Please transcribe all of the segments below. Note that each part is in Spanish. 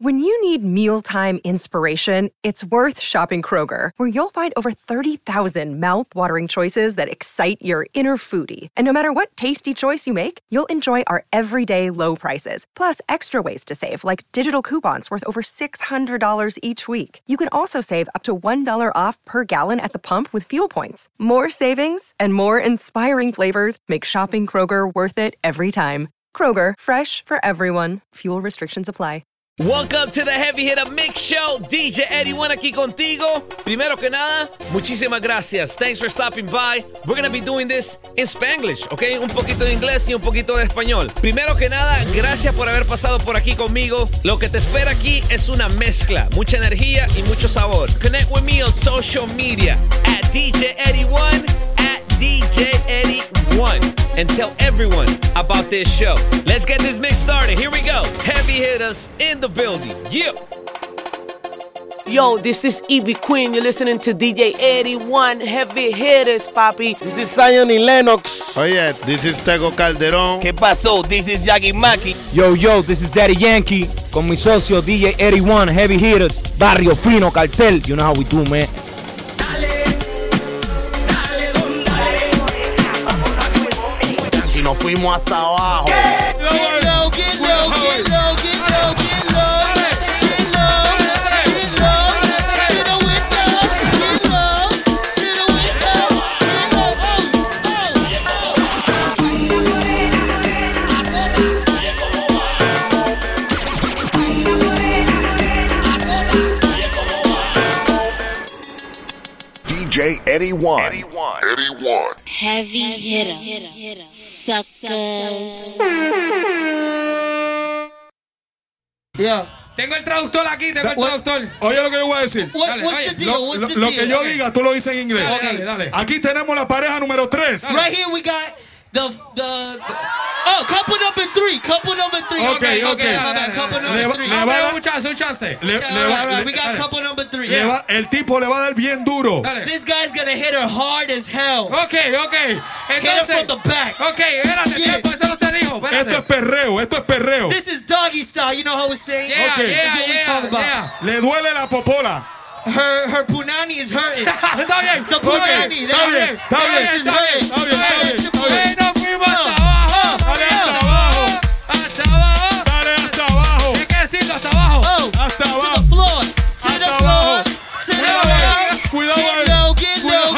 When you need mealtime inspiration, it's worth shopping Kroger, where you'll find over 30,000 mouth-watering choices that excite your inner foodie. And no matter what tasty choice you make, you'll enjoy our everyday low prices, plus extra ways to save, like digital coupons worth over $600 each week. You can also save up to $1 off per gallon at the pump with fuel points. More savings and more inspiring flavors make shopping Kroger worth it every time. Kroger, fresh for everyone. Fuel restrictions apply. Welcome to the Heavy Hitter Mix Show. DJ Eddie One aquí contigo. Primero que nada, muchísimas gracias. Thanks for stopping by. We're going to be doing this in Spanglish, ¿ok? Un poquito de inglés y un poquito de español. Primero que nada, gracias por haber pasado por aquí conmigo. Lo que te espera aquí es una mezcla, mucha energía y mucho sabor. Connect with me on social media at DJ Eddie One, at DJ Eddie One, and tell everyone about this show. Let's get this mix started. Here we go. Heavy hitters in the building. Yeah. Yo, this is Evie Queen. You're listening to DJ Eddie One, Heavy Hitters, papi. This is Zion y Lennox. Oye, this is Tego Calderón. ¿Qué pasó? This is Yagi Maki. Yo, this is Daddy Yankee. Con mi socio DJ Eddie One, Heavy Hitters. Barrio Fino, Cartel. You know how we do, man. Y nos fuimos hasta abajo. DJ Eddie One. Heavy hitter. Suckers. Yeah. Tengo el traductor aquí, traductor. Oye lo que yo voy a decir. Lo que yo diga, tú lo dices en inglés. Okay, dale. Aquí tenemos la pareja número 3. Right here we got couple number 3. Couple number 3. Okay. Couple number 3. Le va a dar un chance. We got couple number 3. El tipo le va a dar bien duro. Dale. This guy's gonna hit her hard as hell. Okay. Entonces, hit her from the back. Okay, espérate, tiempo, eso no se dijo. Esto es perreo. This is doggy style, you know how we're saying? Yeah, That's what we talk about. Le duele la popola. Her punani is hurting. Está bien. The punani. Está bien. No fuimos hasta abajo. Dale hasta abajo. Dale hasta abajo. ¿Qué quiere decirlo hasta abajo? Hasta abajo. To the floor. To the floor. Cuidado ahí. Get low.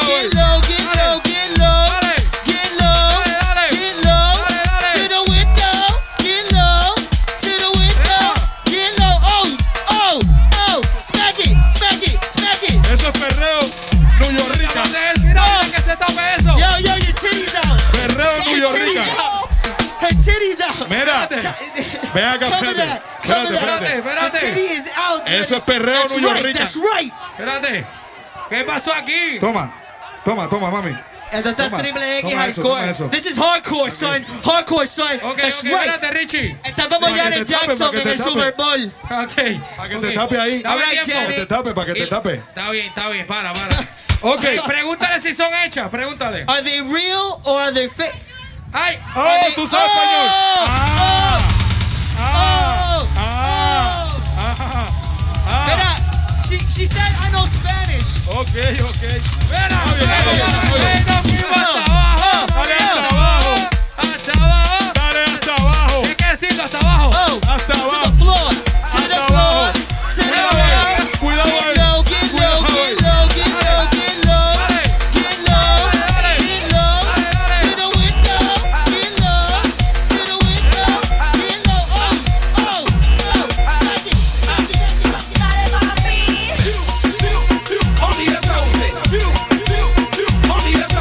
To the window. Get low. To the window. Get low. Oh. Smack it. Eso es perreo New York. Que se tape eso. Yo, your titties out. Perreo New York. Her titties out. Mira. Ven acá, espérate. Her titty is out. Eso es perreo New York. That's right. Espérate. ¿Qué pasó aquí? Toma, mami. Esto está triple X hardcore. This is hardcore, son. Okay, That's right. Espérate, Richie. Está como Janet Jackson en el Super Bowl. Okay. Para que te tape ahí. Para que te tape. Está bien. Para. Ok. Pregúntale si son hechas. Pregúntale. Are they real or are they fake? Ay. Tú sabes español. Mira, she said I know Spanish. Okay. Mira, Dale hasta abajo. ¿Qué quiere decirlo hasta abajo? Hasta abajo. To the floor. Cuidado ahí. On the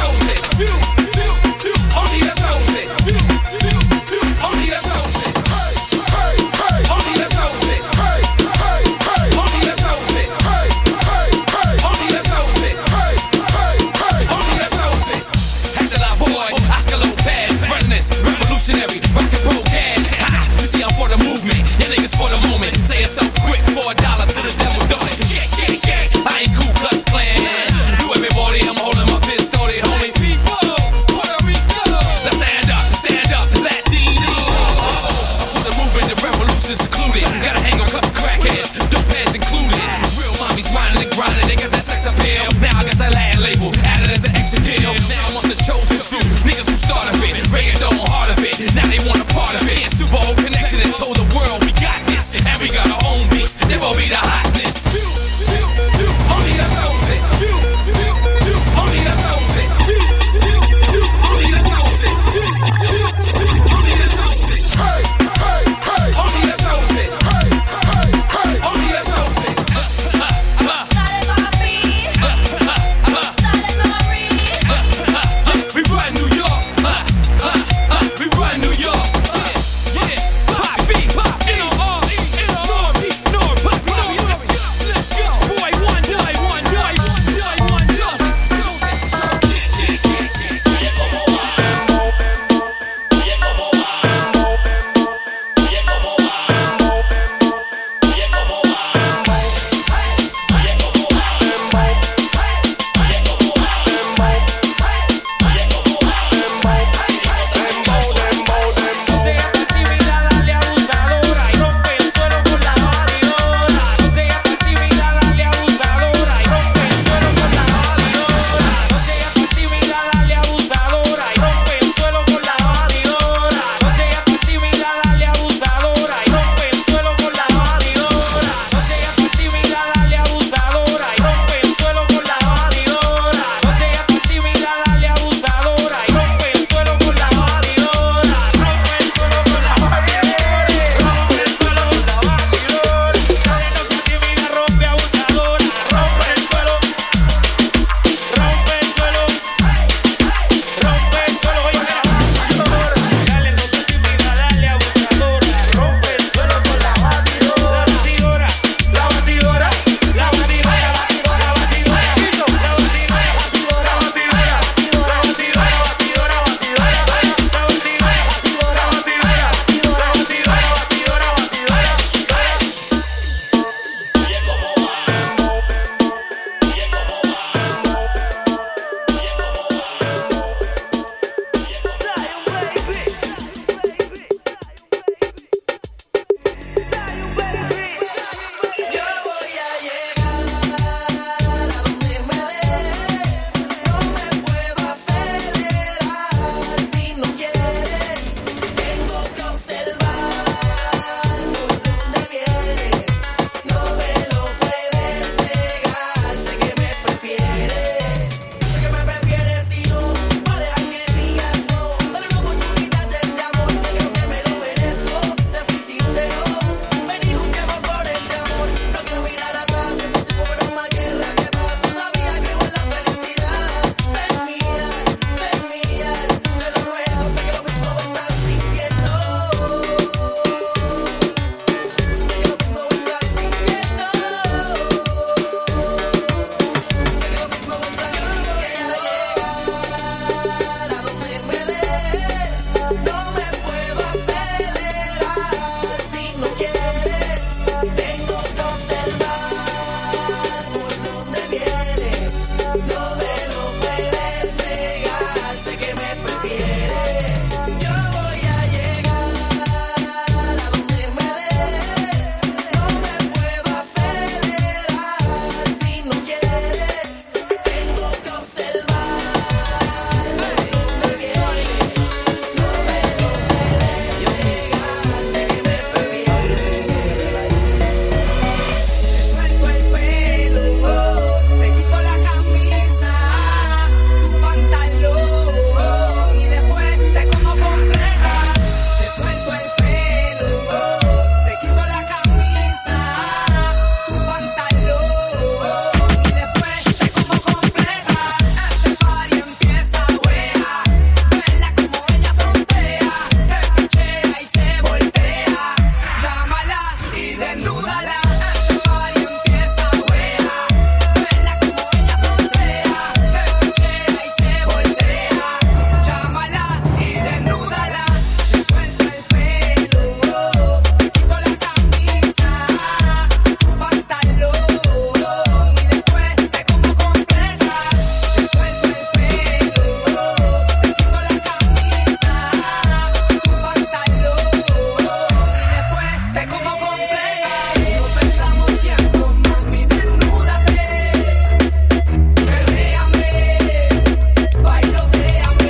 desnúdala. Este party empieza, wea. Vela como ella frontea, que pichea y se voltea. Llámala y desnúdala. Le suelta el pelo, te quito la camisa, tu pantalón y después te como completa. Le suelto el pelo, te quito la camisa, tu pantalón y después te como completa. No perdamos tiempo, mami, desnúdate, perréame, bailotéame.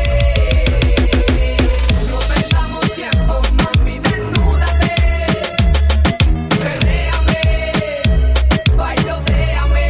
No perdamos tiempo, mami, desnúdate, perréame, bailotéame.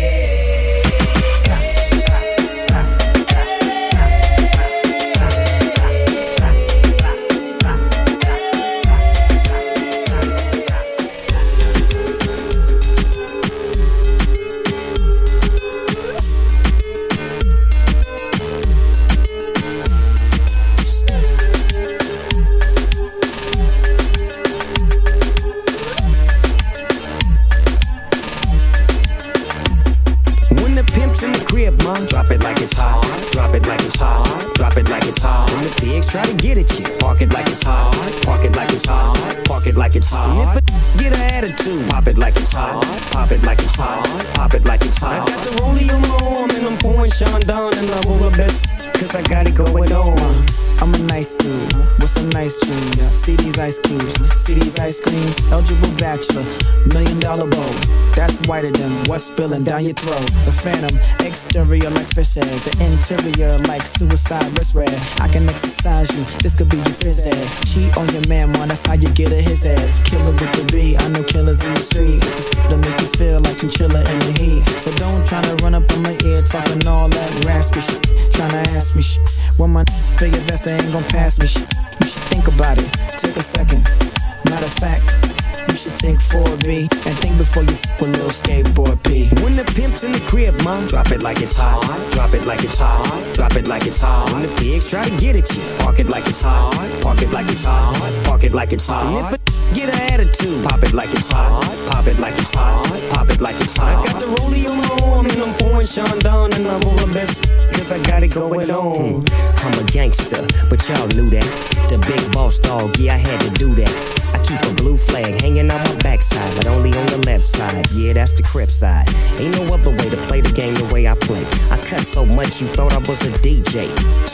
When the pimp's in the crib, ma, drop it like it's hot. Drop it like it's hot. Drop it like it's hot. When the pigs try to get at you, park it like it's hot. Park it like it's hot. Park it like it's hot. And if a get an attitude, pop it like it's hot. Pop it like it's hot. Pop it like it's hot. I got the rollie on my arm and I'm pouring Sean down and I'm over best. Cause I got it going on. I'm a nice dude, what's a nice dream? See these ice cubes, see these ice creams. Eligible bachelor, $1 million bowl. That's whiter than what's spilling down your throat. The phantom, exterior like fish eggs. The interior like suicide wrist red. I can exercise you, this could be your phys ed. Cheat on your man, man, that's how you get a his head. Killer with the B, I know killers in the street. This to make you feel like chinchilla in the heat. So don't try to run up on my ear talking all that raspy shit. Tryna ask me shit. When my figure vest, they ain't gon' pass me shit. You should think about it, take a second. Matter of fact, you should think 4B and think before you f with little skateboard P. When the pimp's in the crib, ma, drop it like it's hot. Drop it like it's hot. Drop it like it's hot. When the pigs try to get at you, park it like it's hot. Park it like it's hot. Park it like it's hot. And if a get an attitude, pop it like it's hot. Pop it like it's hot. Pop it like it's hot. I got the rollie on my arm and I'm pouring Sean down and I'm over best. Cause I got it going on. I'm a gangster, but y'all knew that. The big boss dog, yeah, I had to do that. I keep a blue flag hanging on my backside, but only on the left side. Yeah, that's the crib side. Ain't no other way to play the game the way I play. I cut so much you thought I was a DJ.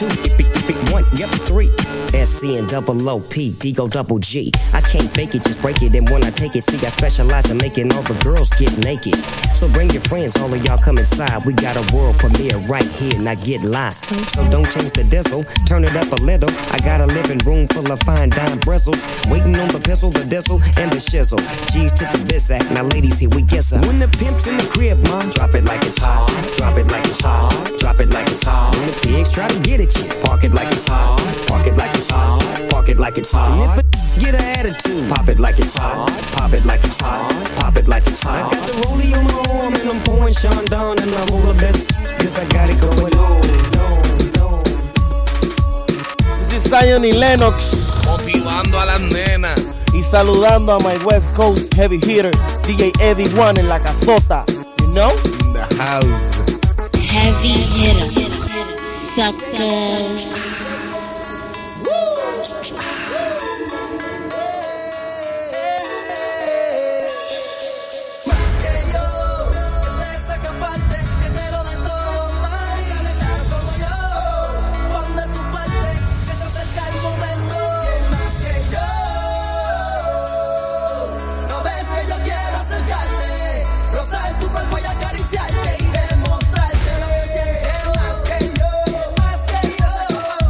2, 1, yep, 3. SC and double OP, D-Go double G. I can't fake it, just break it. And when I take it, see, I specialize in making all the girls get naked. So bring your friends, all of y'all come inside. We got a world premiere right here, now get lost. So don't change the diesel, turn it up a little. I got a living room full of fine dime bristles. Waiting on the pistol, the diesel, and the shizzle. G's to the biz act, now ladies, here we get some. When the pimp's in the crib, mom, drop it like it's hot. Drop it like it's hot. Drop it like it's hot. When the pigs try to get at you, park it like it's hot. Park it like it's hot. Park it like it's hot. And if a get an attitude, pop it like it's hot. Pop it like it's hot. Pop it like it's hot. I got the rollie on my arm and I'm pouring Sean down and I'm over best. Cause I got it going on. This is Zion y Lennox. Motivando a las nenas. Y saludando a my West Coast heavy hitter, DJ Eddie One en la casota. You know? In the house. Heavy hitter. Suckers. Acariciarte y demostrarte lo que sientes más que yo, más que yo.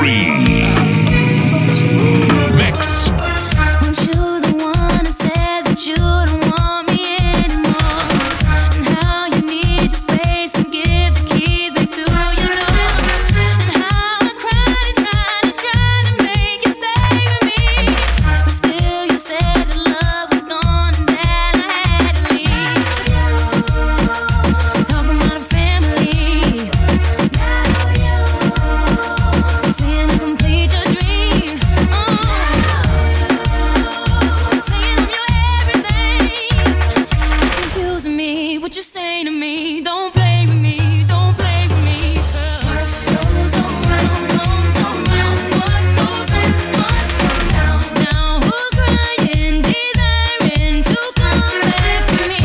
Mix. Weren't you the one that said that you don't want me anymore? And how you need your space and give the keys back to your door. And how I cried and tried to make you stay with me. But still you said that love was gone and that I had to leave. Talking about a family. Now you saying I complete your dream. Saying I'm your everything. Confusing me, what you saying to me? Don't play with me, don't play with me, girl. What goes around, what goes around. Now who's crying, desiring to come back to me?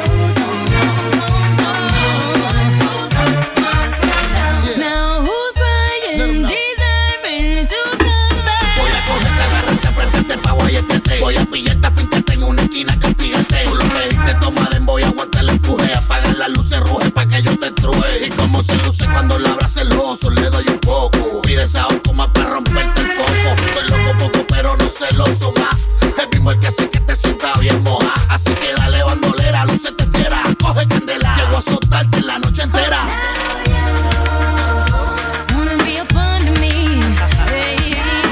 Now who's crying, desiring to come back? Voy a cogerte, agarrarte, apretarte pa' guayetete. Voy a pillarte, fincarte en una esquina, castigarte. Tú lo pediste, toma den, voy a aguantar el empuje. Apagar las luces, ruge pa' que yo te truje. Y como se luce cuando la abra celoso, le doy un poco. Pide saoco más pa' romperte el foco. Soy loco poco, pero no celoso más. El mismo el que hace que te sienta bien moja. Así que dale bandolera, lucete fiera. Coge candela, llego a soltarte la noche entera. Just wanna be up under me, hey.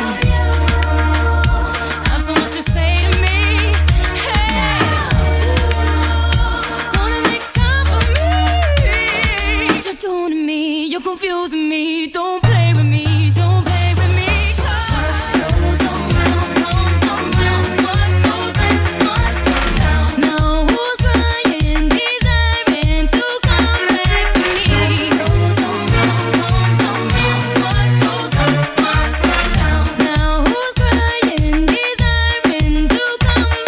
Have so much to say to me, hey. Wanna make time for me. What you're doing to me, you're confusing me. Don't play with me, don't play with me. What goes around, what goes around. Now who's crying, desiring to come back to me? What goes around, what goes around. Now who's crying, desiring to come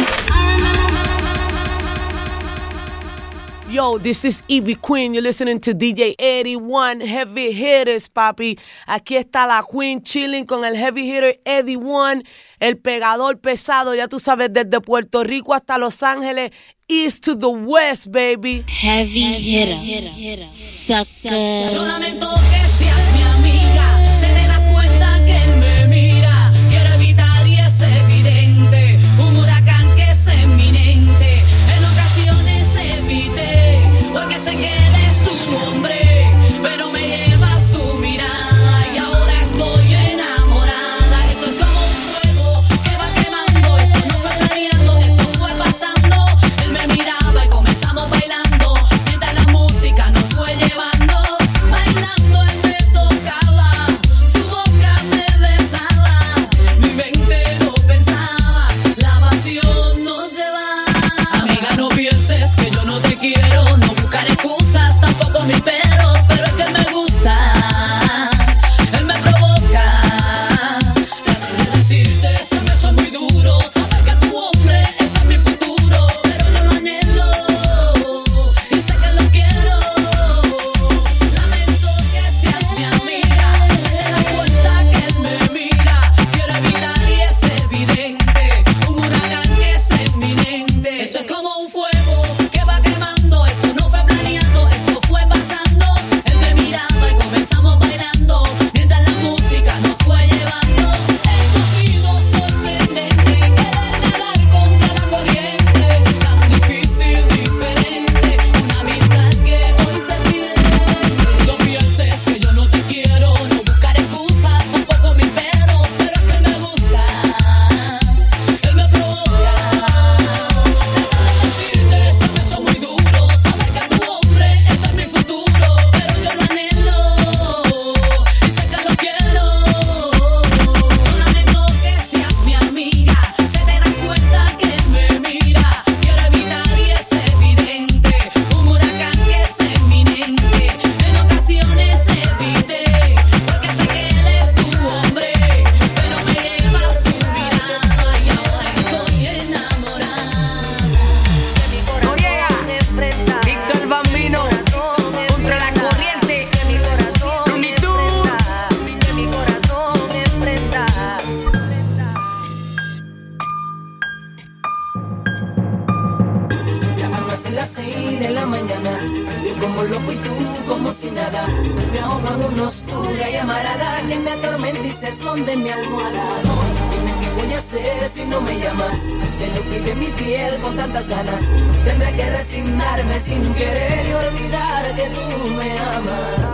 back? Yo, this is Evie Queen. You're listening to DJ 81 Heavy Hitters, papi. Aquí está la Queen chilling con el Heavy Hitter 81, el pegador pesado, ya tú sabes, desde Puerto Rico hasta Los Ángeles, east to the west, baby. Heavy hitter. Sucker. Yo lamento que seas mi amiga. Si te das cuenta que él me mira, quiero evitar y es evidente un huracán que es eminente. En ocasiones evité, porque sé que eres tu hombre, pero me lleva su mirada y ahora estoy enamorada. Esto es como un fuego que va quemando. Esto no fue planeando, esto fue pasando. Él me miraba y comenzamos bailando, mientras la música nos fue llevando, bailando en me atormenta y se esconde en mi almohada. Dime qué voy a hacer si no me llamas. Te lo pide mi piel con tantas ganas. Tendré que resignarme sin querer y olvidar que tú me amas.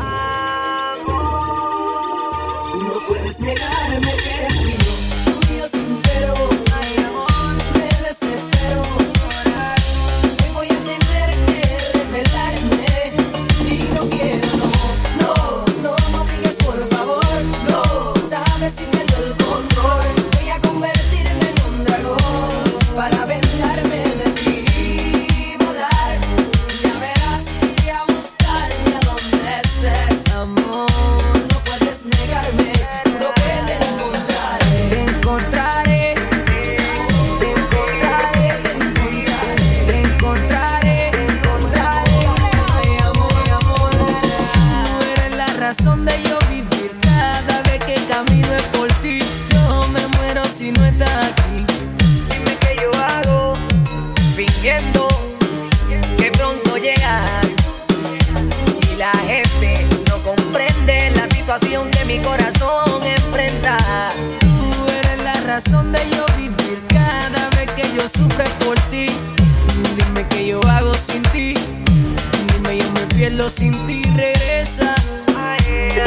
Tú no puedes negarme que fui tuyo sincero. Ay, amor, me desespero. Hoy voy a tener que revelarme y no quiero, no me digas por favor, no. Sabes si pierdo el control, voy a convertirme en un dragón para vengarme de ti y volar. Ya verás, iré a buscarte a donde estés, amor. No puedes negarme, juro que te encontraré. Te encontraré, te encontraré, te encontraré, te encontraré, ay, amor. Tú eres la razón de yo vivir. Cada vez que camino es por ti. Yo me muero si no estás aquí. Dime qué yo hago, fingiendo que pronto llegas. Y la gente no comprende la situación que mi corazón enfrenta. Tú eres la razón de yo vivir. Cada vez que yo sufro es por ti. Dime qué yo hago sin ti. Dime yo me pierdo sin ti. Regresa. Te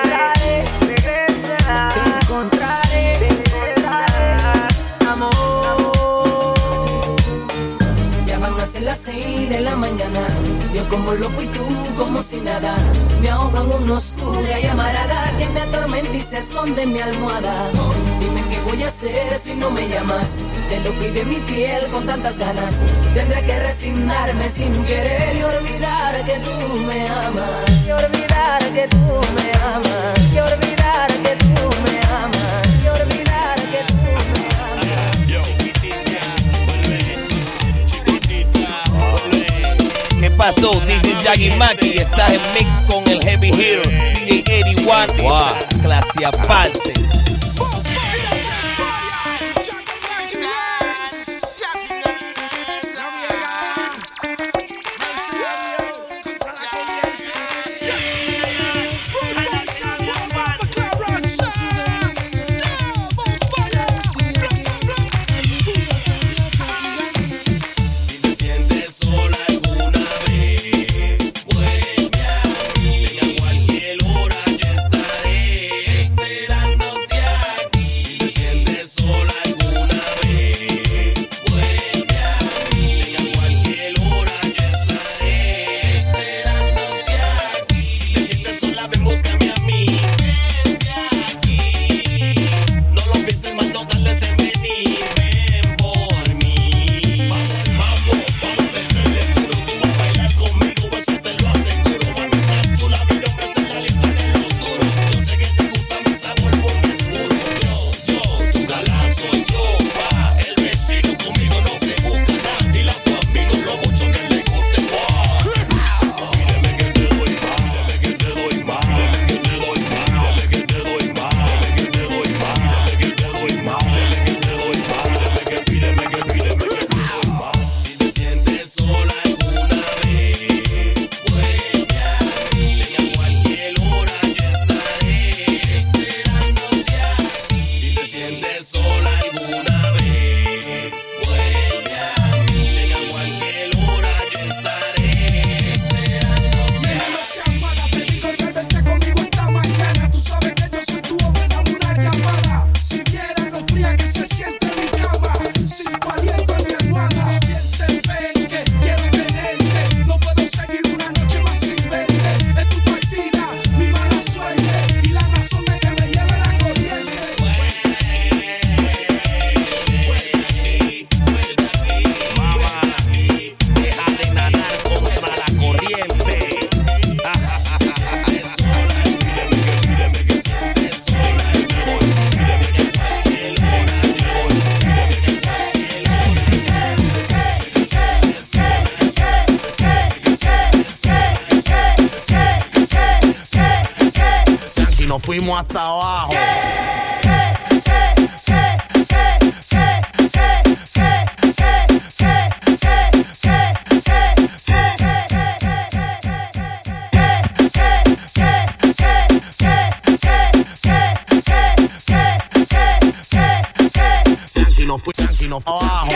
encontraré, amor. Ya van a ser las 6 de la mañana. Yo como loco y tú como si nada. Me ahogan una oscura llamarada que me atormenta y se esconde en mi almohada. Dime qué voy a hacer si no me llamas. Te lo pide mi piel con tantas ganas. Tendré que resignarme sin querer y olvidar que tú me amas. Y olvidar que tú me amas. Y olvidar que tú me amas. Y olvidar que tú me amas. ¿Qué pasó? This is Yagi Maki. Estás en mix con el Heavy Hitter DJ 81. Wow, clase aparte. nos fuimos hasta abajo. vino abajo.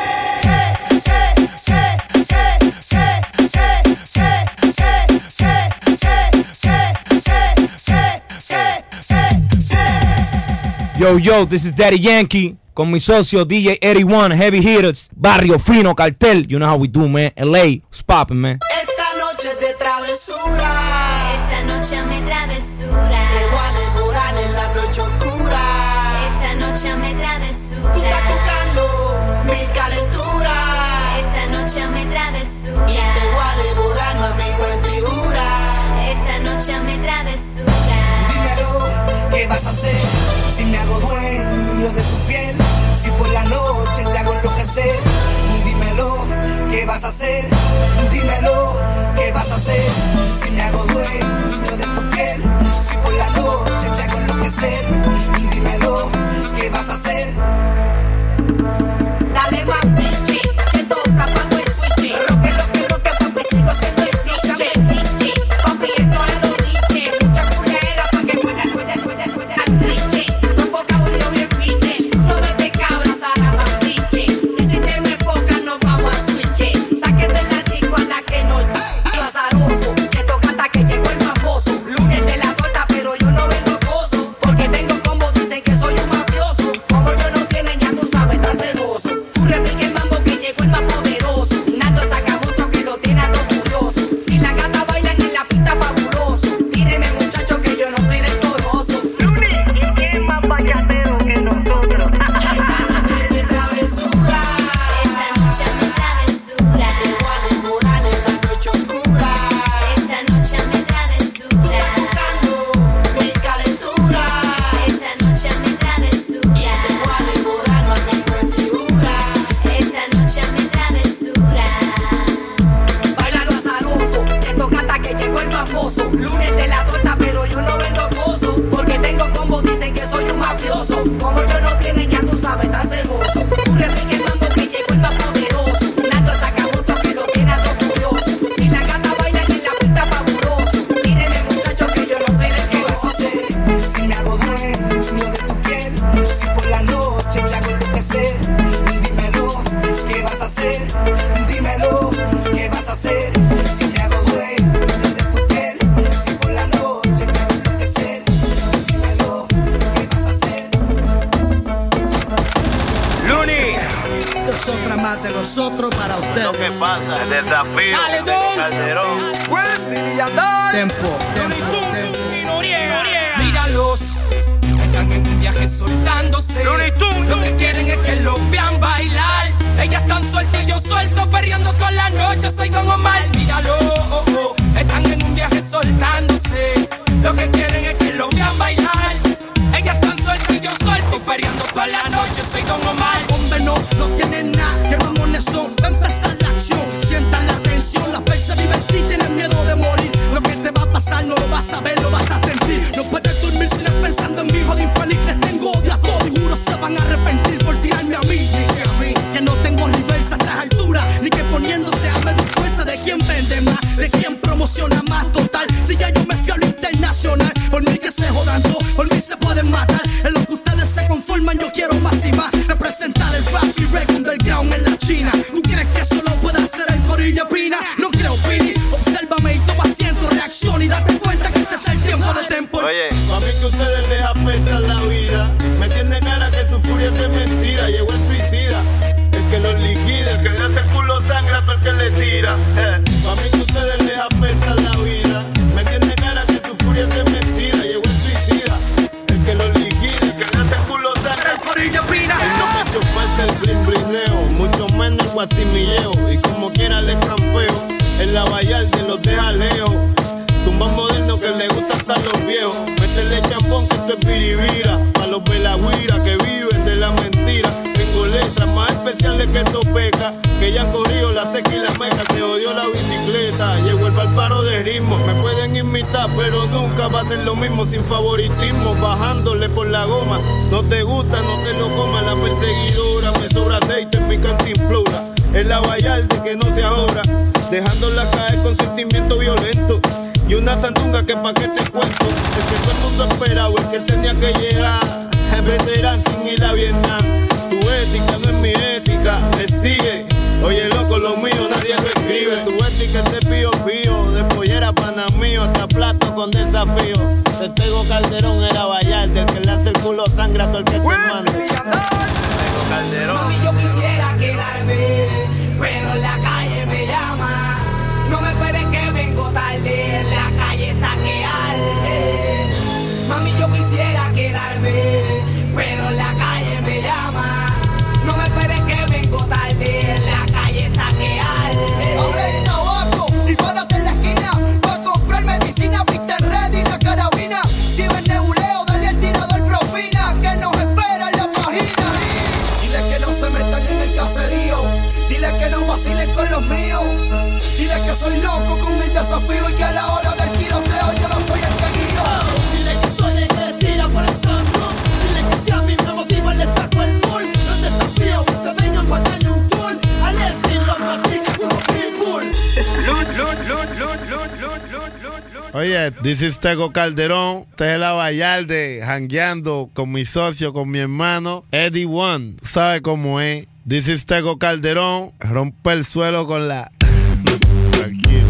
Yo, this is Daddy Yankee con mi socio DJ 81, Heavy Hitters, Barrio Fino, Cartel. You know how we do, man. LA, what's poppin', man? Esta noche de travesura. Esta noche me travesura. Te voy a devorar en la noche oscura. Esta noche me travesura. Tú estás buscando mi calentura. Esta noche me travesura. Y te voy a devorar, mami, con figura. Esta noche me travesura. Dímelo, ¿qué vas a hacer? Si me hago dueño de tu piel, si por la noche te hago enloquecer. Dímelo, ¿qué vas a hacer? Dímelo, ¿qué vas a hacer? Si me hago dueño de tu piel, si por la noche te hago enloquecer. Dímelo, ¿qué vas a hacer? Dale más pinche, que toca pago el switch. Roque, papi, sigo siendo el DJ. Papi, esto es lo DJ. Mucha culera pa' que cuida. Tu boca huele bien pinche. No vete cabra, Sara, más pinche. Y si te me enfocas, nos vamos a switch. Saquen de la disco a la que no yo azaroso. Que toca hasta que llegó el famoso. Lunes de la torta, pero yo no vendo coso. Porque tengo como dicen que soy un mafioso. Como yo no tienen, ya tú sabes, estás celoso. Tú replica el mambo que llegó el más poderoso. Nando saca otro que lo tiene a todo furioso. Si la gata bailan en la pista, fabuloso. Tíreme, muchacho, que yo no soy rectoroso. Lunes, ¿quién es más payatero que nosotros? Esta noche de travesura. Esta noche me travesura. Te voy a devorar en la noche oscura. Esta noche me travesura. Buscando mi calentura. Esta noche me travesura. Te voy a devorar, mami, con figura. Esta noche me travesura. Bailalo azaroso, que toca hasta que llegó el famoso. Lunes de la torta, pero yo no vendo coso. Porque tengo combo, dicen que soy un mafioso. Como yo no tienen, ya tú sabes, estás celoso. Tú replica el mambo que llegó el más poderoso. Nando saca otro que lo tiene a todo furioso. Si la gata bailan en la pista, fabuloso. Tíreme, muchacho, que yo no sé de qué vas a hacer. Si me hago dueño de tu piel, si por la noche te hago enloquecer. Dímelo, ¿qué vas a hacer? Dímelo, ¿qué vas a hacer? Si me hago dueño de tu piel, si por la noche te hago enloquecer. Dímelo, ¿qué vas a hacer? Luni. Es otra más de nosotros para ustedes. Lo que pasa, el desafío Dale, de Don. Calderón. Tempo. Míralos, están en un viaje soltándose. Lo que quieren es que los vean bailar. Ellas están sueltas y yo suelto, perreando toda la noche. Soy Don Omar, míralo, están en un viaje soltándose. Lo que quieren es que los vean bailar. Ellas están sueltas y yo suelto, perreando toda la noche. Soy Don Omar. Hombre, no tienen nada, que mamones son. Va a empezar la acción, sientan la tensión. Las veces divertir, tienen miedo de morir. Lo que te va a pasar no lo vas a ver, lo vas a sentir. No puedes dormir sin estar pensando en mi hijo de infeliz. Les tengo odio a todos y juro se van a arrepentir por tirarme a mí. Que no tengo reversa a estas alturas, ni que poniéndose a medir fuerza de quién vende más, de quién promociona más. Total, si ya yo me fui a lo internacional, por mí que se jodan todos, por mí se pueden matar. En lo que ustedes se conforman, yo quiero más y más. Representar el rap y reggae underground en la China. ¿Tú quieres que solo pueda hacer el corillo Prina? No creo, Pini. Obsérvame y toma asiento, reacción y date cuenta que este es el tiempo del tempo. Oye, Mami, que ustedes les apesta la vida. Me tiene cara que su furia es de mentira. Llegó el suicida, el que los liquida, el que le hace el culo sangra, el que le tira. Mami, que ustedes les apesta la vida. Me tiene cara que su furia es de mentira. Llegó el suicida, el que los liquida, el que le hace el culo sangra, el corillo pina. Él no me echó falta el blin blineo, mucho menos el guasimilleo. Y como quiera le campeo, en la Vallarta los deja lejos. Tumba moderno que le gusta hasta los viejos. Métele champón que esto es piribira. Pa' los belagüiras que viven de la mentira. Tengo letras más especiales que esto peca. Que ya han corrido la seca y la meca. Se odió la bicicleta, llegó el bárbaro de ritmo. Me pueden imitar pero nunca va a ser lo mismo. Sin favoritismo, bajándole por la goma. No te gusta, no te lo comas. La perseguidora, me sobra aceite en mi cantinflora. Es la Vallarta que no se ahorra, dejándola caer con sentimiento violento. Y una sandunga que pa' que te cuento, el que todo el mundo esperaba, el que tenía que llegar. Es veterano sin ir a Vietnam. Tu ética no es mi todo el que te manda. Mami, yo quisiera quedarme, pero en la calle me llama. No me esperes que vengo tarde, en la calle está que arde. Mami, yo quisiera quedarme, pero en la calle me llama. No me esperes que vengo tarde, en la calle está que arde. Abre el tabaco y párate en la esquina pa' comprar medicina, viste ready la carabina. Si ves nebuleo, dale al tirador propina, que nos espera en la página. Dile que no se metan en el caserío, dile que no vacilen con los míos. Dile que soy loco con el desafío y que a la hora del tiroteo yo no soy el que guío. Dile que soy el que tira por el sunroof. Dile que si a mí me motiva le saco el full. Los desafíos se vengan para darle un tour. Alexis los matica como Pitbull. Oye, this is Tego Calderón. Este es la Vallarde, jangueando con mi socio, con mi hermano Eddie One. ¿Sabe cómo es? This is Tego Calderón. Rompe el suelo con la... Tranquilo.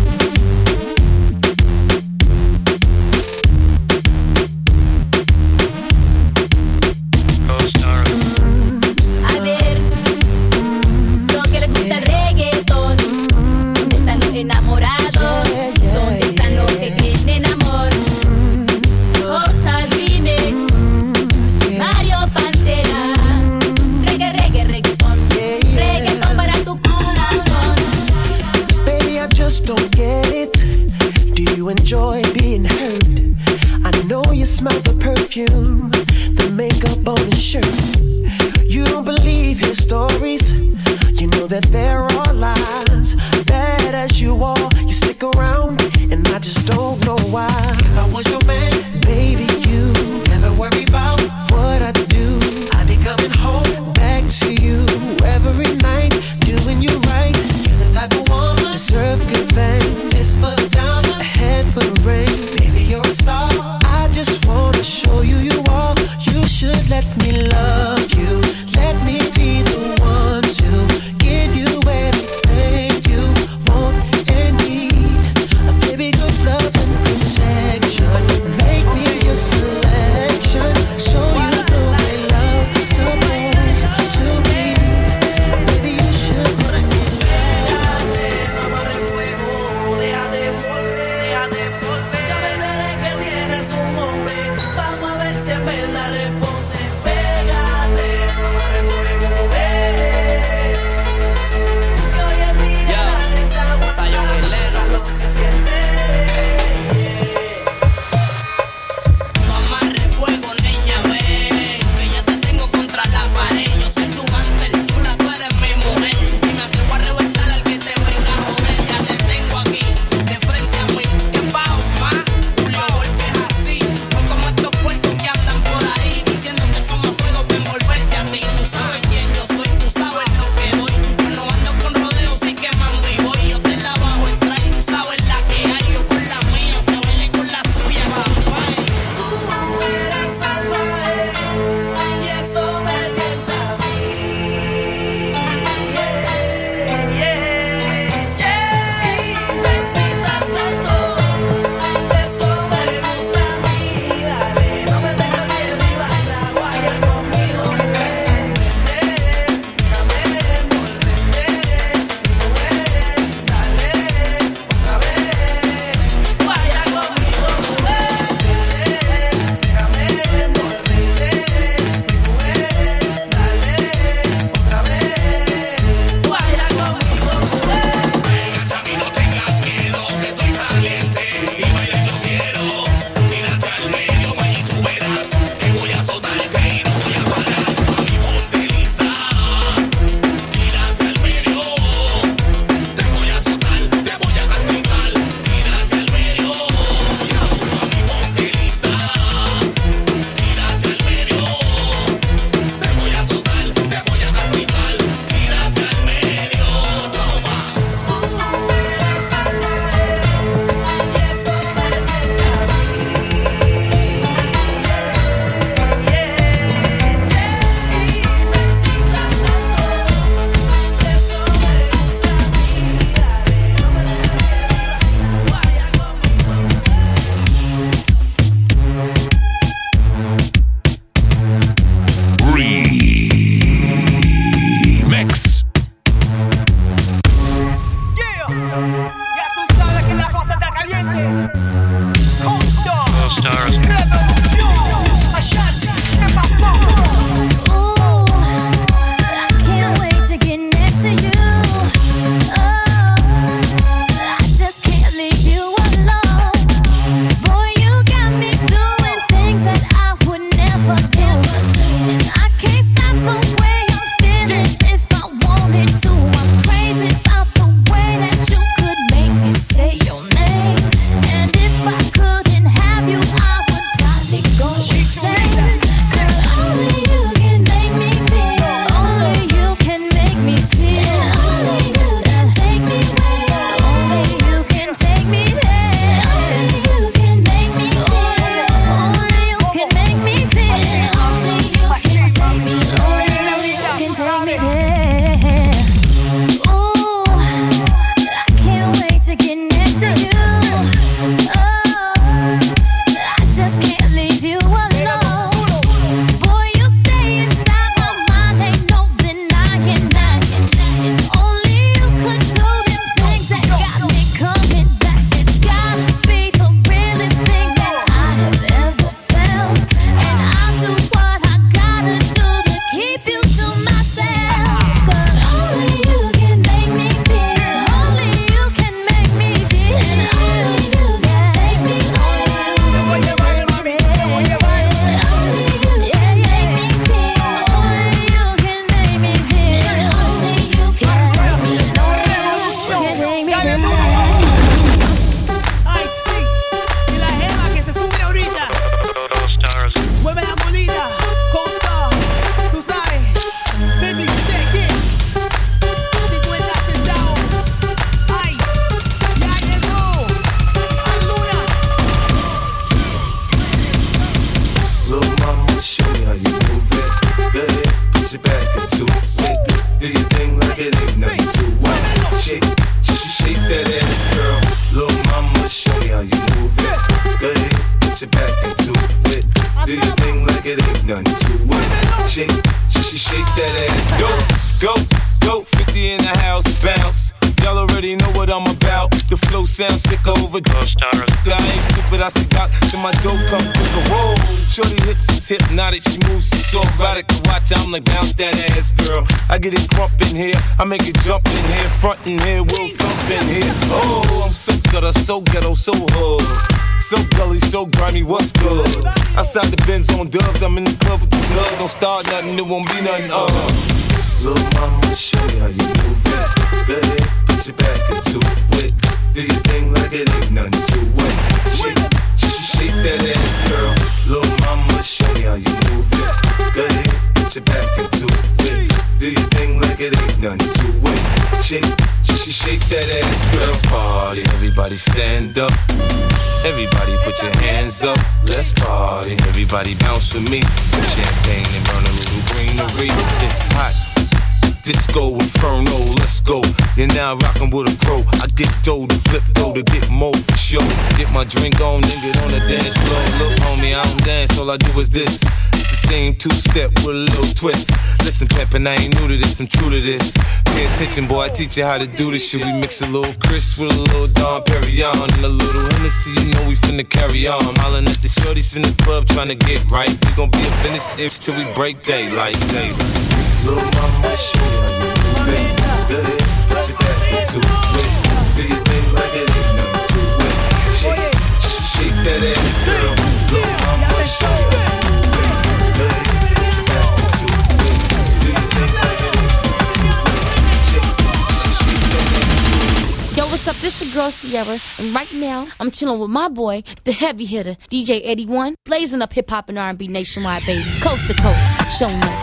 A ver, lo que les gusta el reggaetón. ¿Dónde están los enamorados? ¿Dónde están los que creen en amor? Cosas Remix, Mario Pantera. Reggaetón. Reggaetón para tu corazón. Baby, I just don't get it. Do you enjoy being hurt? I know you smell the perfume, the makeup on his shirt. You don't believe his stories. You know that there are lies. Bad as you are, you stick around, and I just don't know why. If I was your man, baby, you never worry about what I do. I be coming home back to you every night, doing you right. You're the type of woman deserve good things. This for the diamonds, a head for the ring. Baby, you're a star. I just wanna show you you are. You should let me love you. Let me be the one to give you everything you want and need. A baby, good love and protection. Make me your selection. Show you the way love's supposed to be. Baby, you should let me. Ya me enteré que tienes un hombre. Vamos a ver si es verdad, responde. Pégate, mama, show me how you move it. Go ahead, put your back into it. Do your thing like it ain't nothing to it. Shake, shake that ass, girl. Little mama, show me how you move it. Go ahead, put your back into it. Do your thing like it ain't nothing to it. Shake, shake that ass. Go, go, go. 50 in the house, bounce. Y'all already know what I'm about. The flow sounds sick over. I ain't stupid, I see Doc. Then my dope come quicker. Whoa, shorty hips is hypnotic. She moves so erotic to watch. I'm like, bounce that ass, girl. I get it crump in here. I make it jump in here. Front in here, we'll thump in here. Oh, I'm so gutter, so ghetto, so hood. So gully, so grimy, what's good? Outside the Benz on dubs, I'm in the club with the snug. Don't start nothing, it won't be nothing. Little mama, show me how you move it. Go ahead, put your back into it. Do your thing like it ain't nothing to it. Shake that ass, girl. Little mama, show me how you move it. Go ahead, put your back into it. Do your thing like it ain't nothing to it. Shake that ass, girl. Let's party, everybody stand up. Everybody put your hands up. Let's party, everybody bounce with me. Some champagne and burn a little greenery. It's hot. Disco Inferno, let's go. You're now rockin' with a pro. I get dough to flip dough to get more for show. Get my drink on, nigga, on the dance floor. Look, homie, I don't dance, all I do is this. It's the same two-step with a little twist. Listen, Peppin', I ain't new to this, I'm true to this. Pay attention, boy, I teach you how to do this shit. We mix a little Chris with a little Dom Perignon and a little Hennessy, you know we finna carry on. I'm hollering at the shorties in the club trying to get right. We gon' be a finished bitch till we break daylight. Little mama, show me how you move it. Go ahead, put your back into it. Do your thing like it ain't nothing to it. Shake that ass, girl. Little mama, show me how you move it. Go ahead, put your back into it. Do your thing like it ain't nothing to it. Yo, what's up? This your girl Sierra, and right now I'm chilling with my boy, the heavy hitter, DJ Eddie One, blazing up hip hop and R&B nationwide, baby, coast to coast, showing up.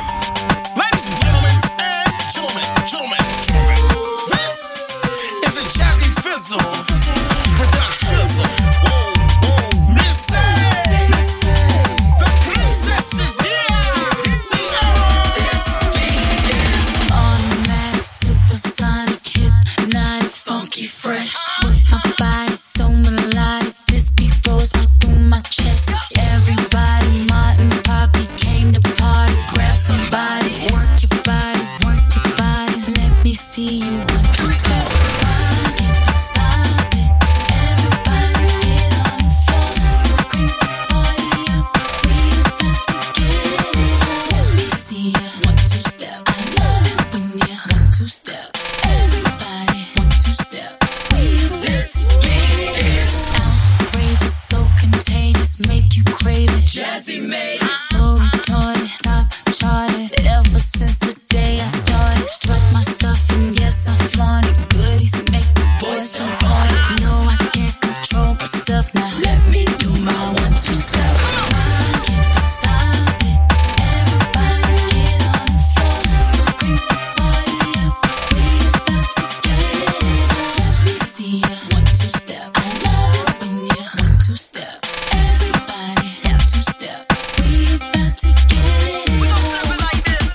Gentlemen, this is a Jazzy Fizzle production. Missy, the princess is here. This beat is automatic, supersonic, hypnotic, funky, fresh. With my body so melodic, this beat rolls right through my chest. Everybody, Martin, Poppy came to party. Grab somebody, work your body, work your body. Let me see you 1, 2, step. Rock it, don't stop it. Everybody get on the floor. Crank the party up. We about to get it on. Let me see ya 1, 2, step. I love it when you 1, 2, step. Everybody 1, 2, step. This beat is outrageous, so contagious, make you crave it. Jazzy made it. So retarded, top charted. Ever since the day I started, struck my stuff and yes I flaunt it. Goodies make the boys jump on it. No, I can't control myself now. Let me do my 1, 2, step. Rock it, don't stop it. Everybody get on the floor. Crank the party up. We about to get it on. Let me see ya 1, 2, step. I love it when you 1, 2, step. Everybody 1, 2, step. We about to get it on. We gon' flip it like this.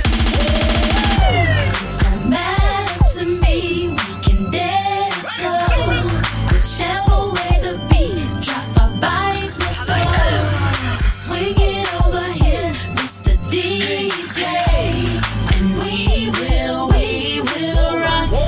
Don't matter to me, we can dance slow. Whichever way the beat drop, our bodies will slow. So swing it over here, Mr. DJ, and we will rock you.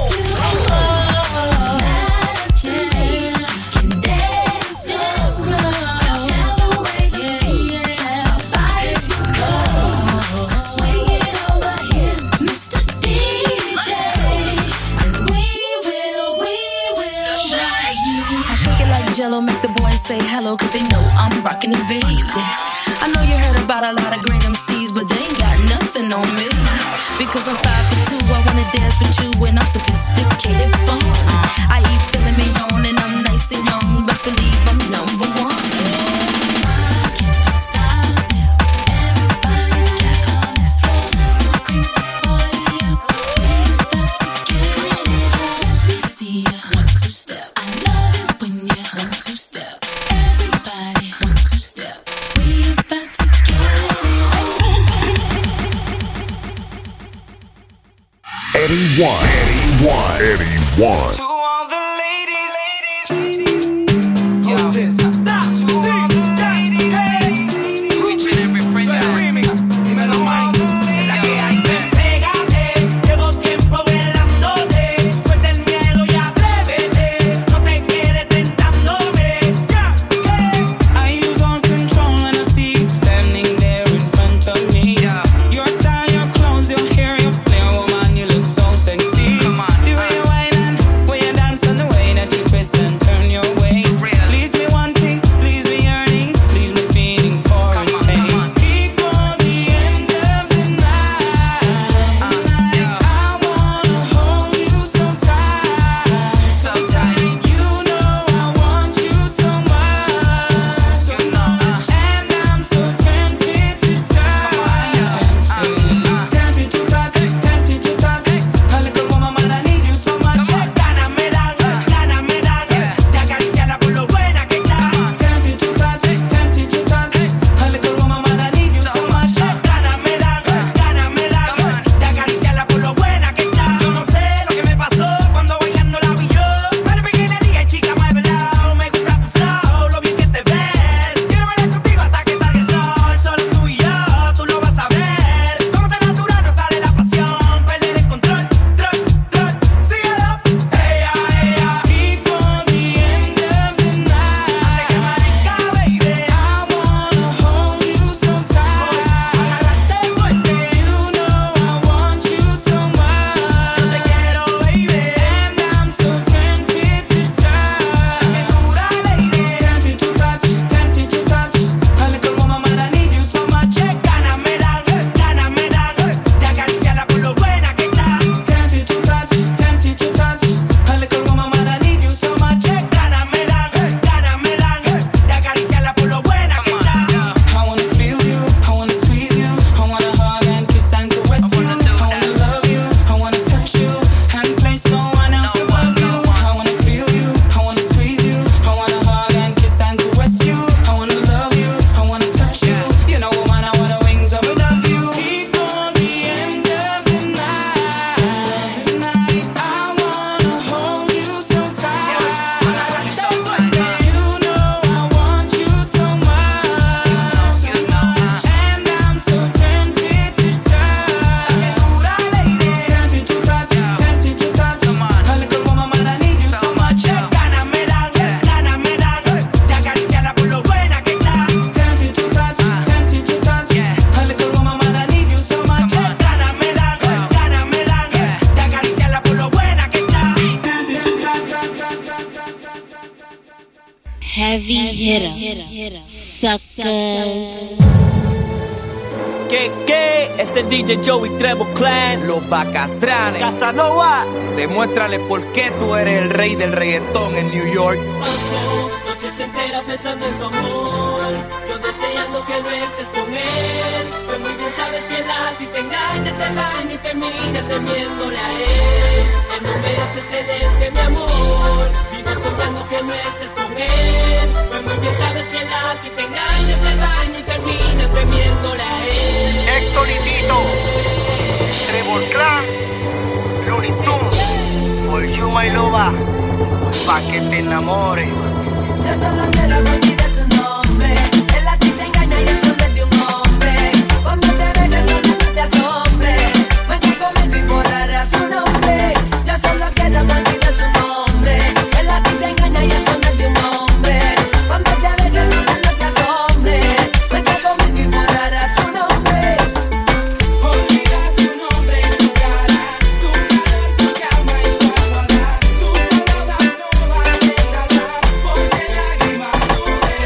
Matter to me, we can dance slow. Whichever way the beat drop, our bodies will go. So swing it over here, Mr. DJ, and we will rock you. I shake it like Jello, make the boys say hello, cause they know I'm rocking the beat. I know you heard about a lot of great MCs, but they ain't got nothing on me. Because I'm 5'2", I wanna dance with you, and I'm sophisticated fun. I eat filet mignon, and I'm nice and young, best believe I'm number 1. Everybody 1, 2, step. We about to get it Eddie One. To all the ladies, yo, this. Heavy hitter, suckers. ¿Qué? Ese DJ Joey Treble Clan. Los Bacatranes. Casanova. Demuéstrale por qué tú eres el rey del reggaetón en New York. Paso noches enteras pensando en tu amor, yo deseando que no estés con él. Pues muy bien sabes que él a ti te engaña y terminas temiéndole a él. Él no merece tenerte, mi amor. Vives soñando que no estés con él. Pues muy bien sabes que él a ti te engaña y terminas temiéndole a él. Héctor y Tito, Treble Clan, Looney Tunes, For You My Loba, pa' que te enamores. Yo solo quiero que olvides su nombre. Él a ti te engaña y eso no es de un hombre. Cuando te ve que solo no te asombres. Vente conmigo y borrarás su nombre. Yo solo quiero que olvides su nombre. Él a ti te engaña y eso no es de un hombre. Cuando te ve que solo no te asombres. Vente conmigo y borrarás su nombre. Olvida su nombre y su cara, su calor, su cama y su almohada. Sus palabras no valen nada, porque lágrimas tú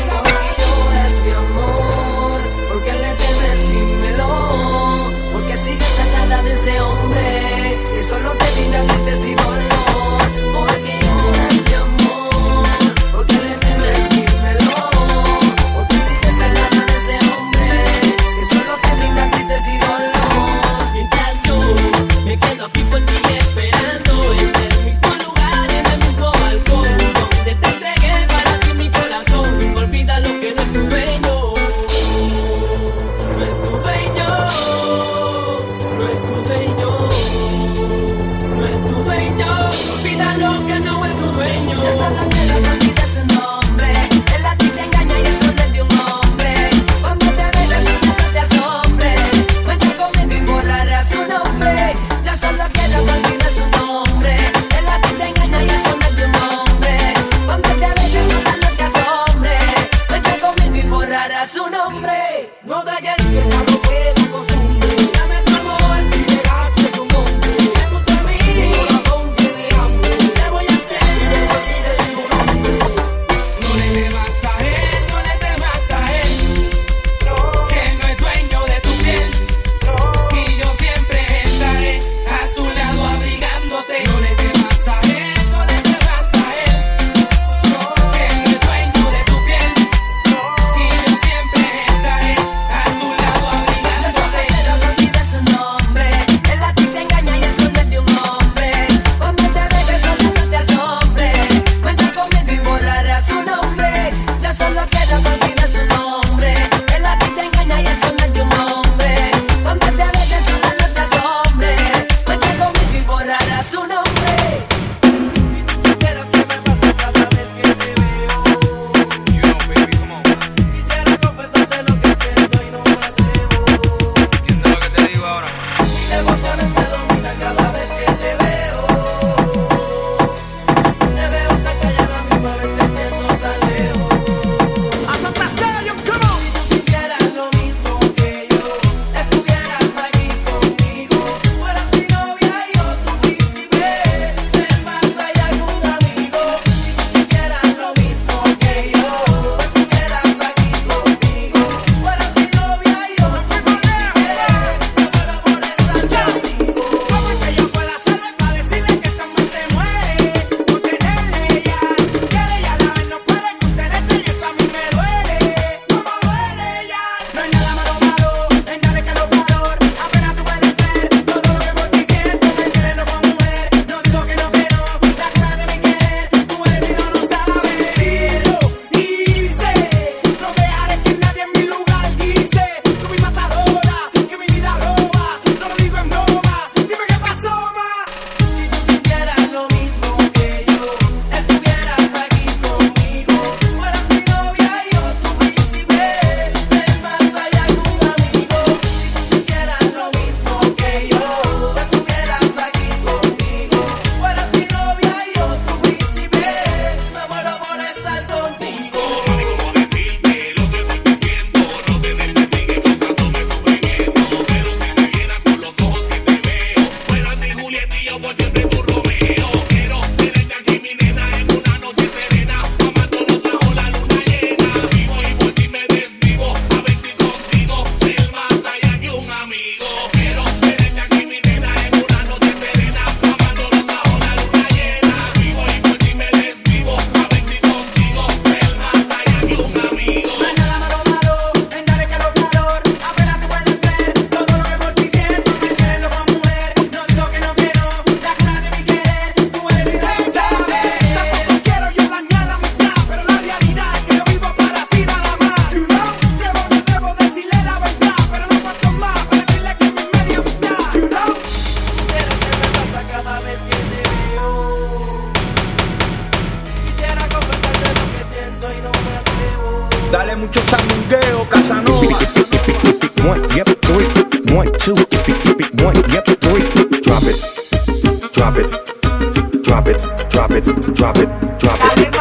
1, 2, if it, 1, yep, 3. Drop it, drop it, drop it, drop it, drop it, drop it.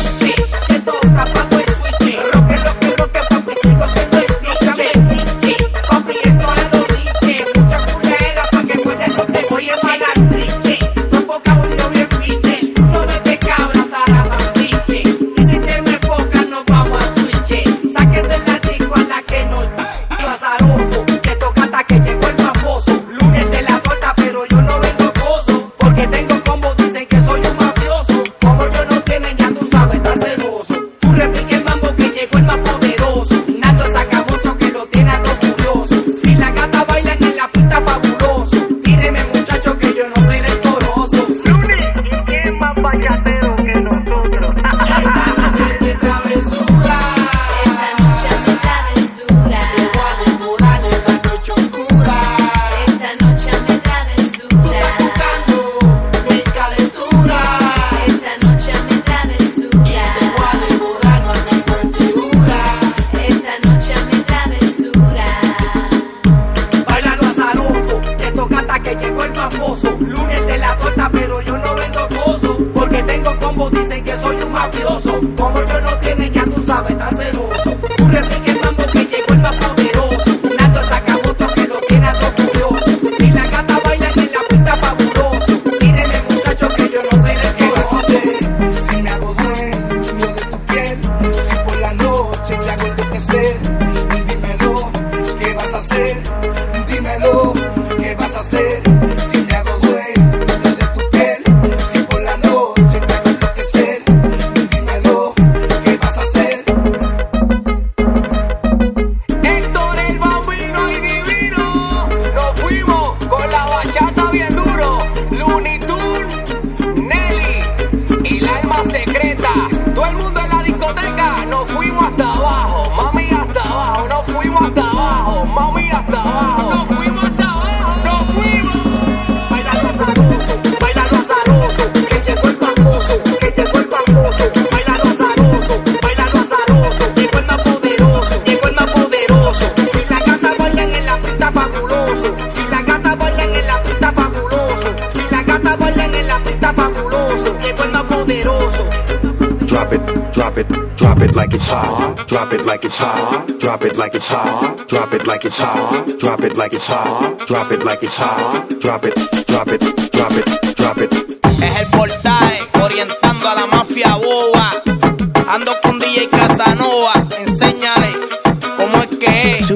Like it's hot, drop it like it's hot, drop it like it's hot, drop it like it's hot, drop it like it's hot, drop it like it's hot, drop it, drop it, drop it, drop it. Es el portaje orientando a la mafia boba. Ando con DJ Casanova, enséñale cómo es que es. 2,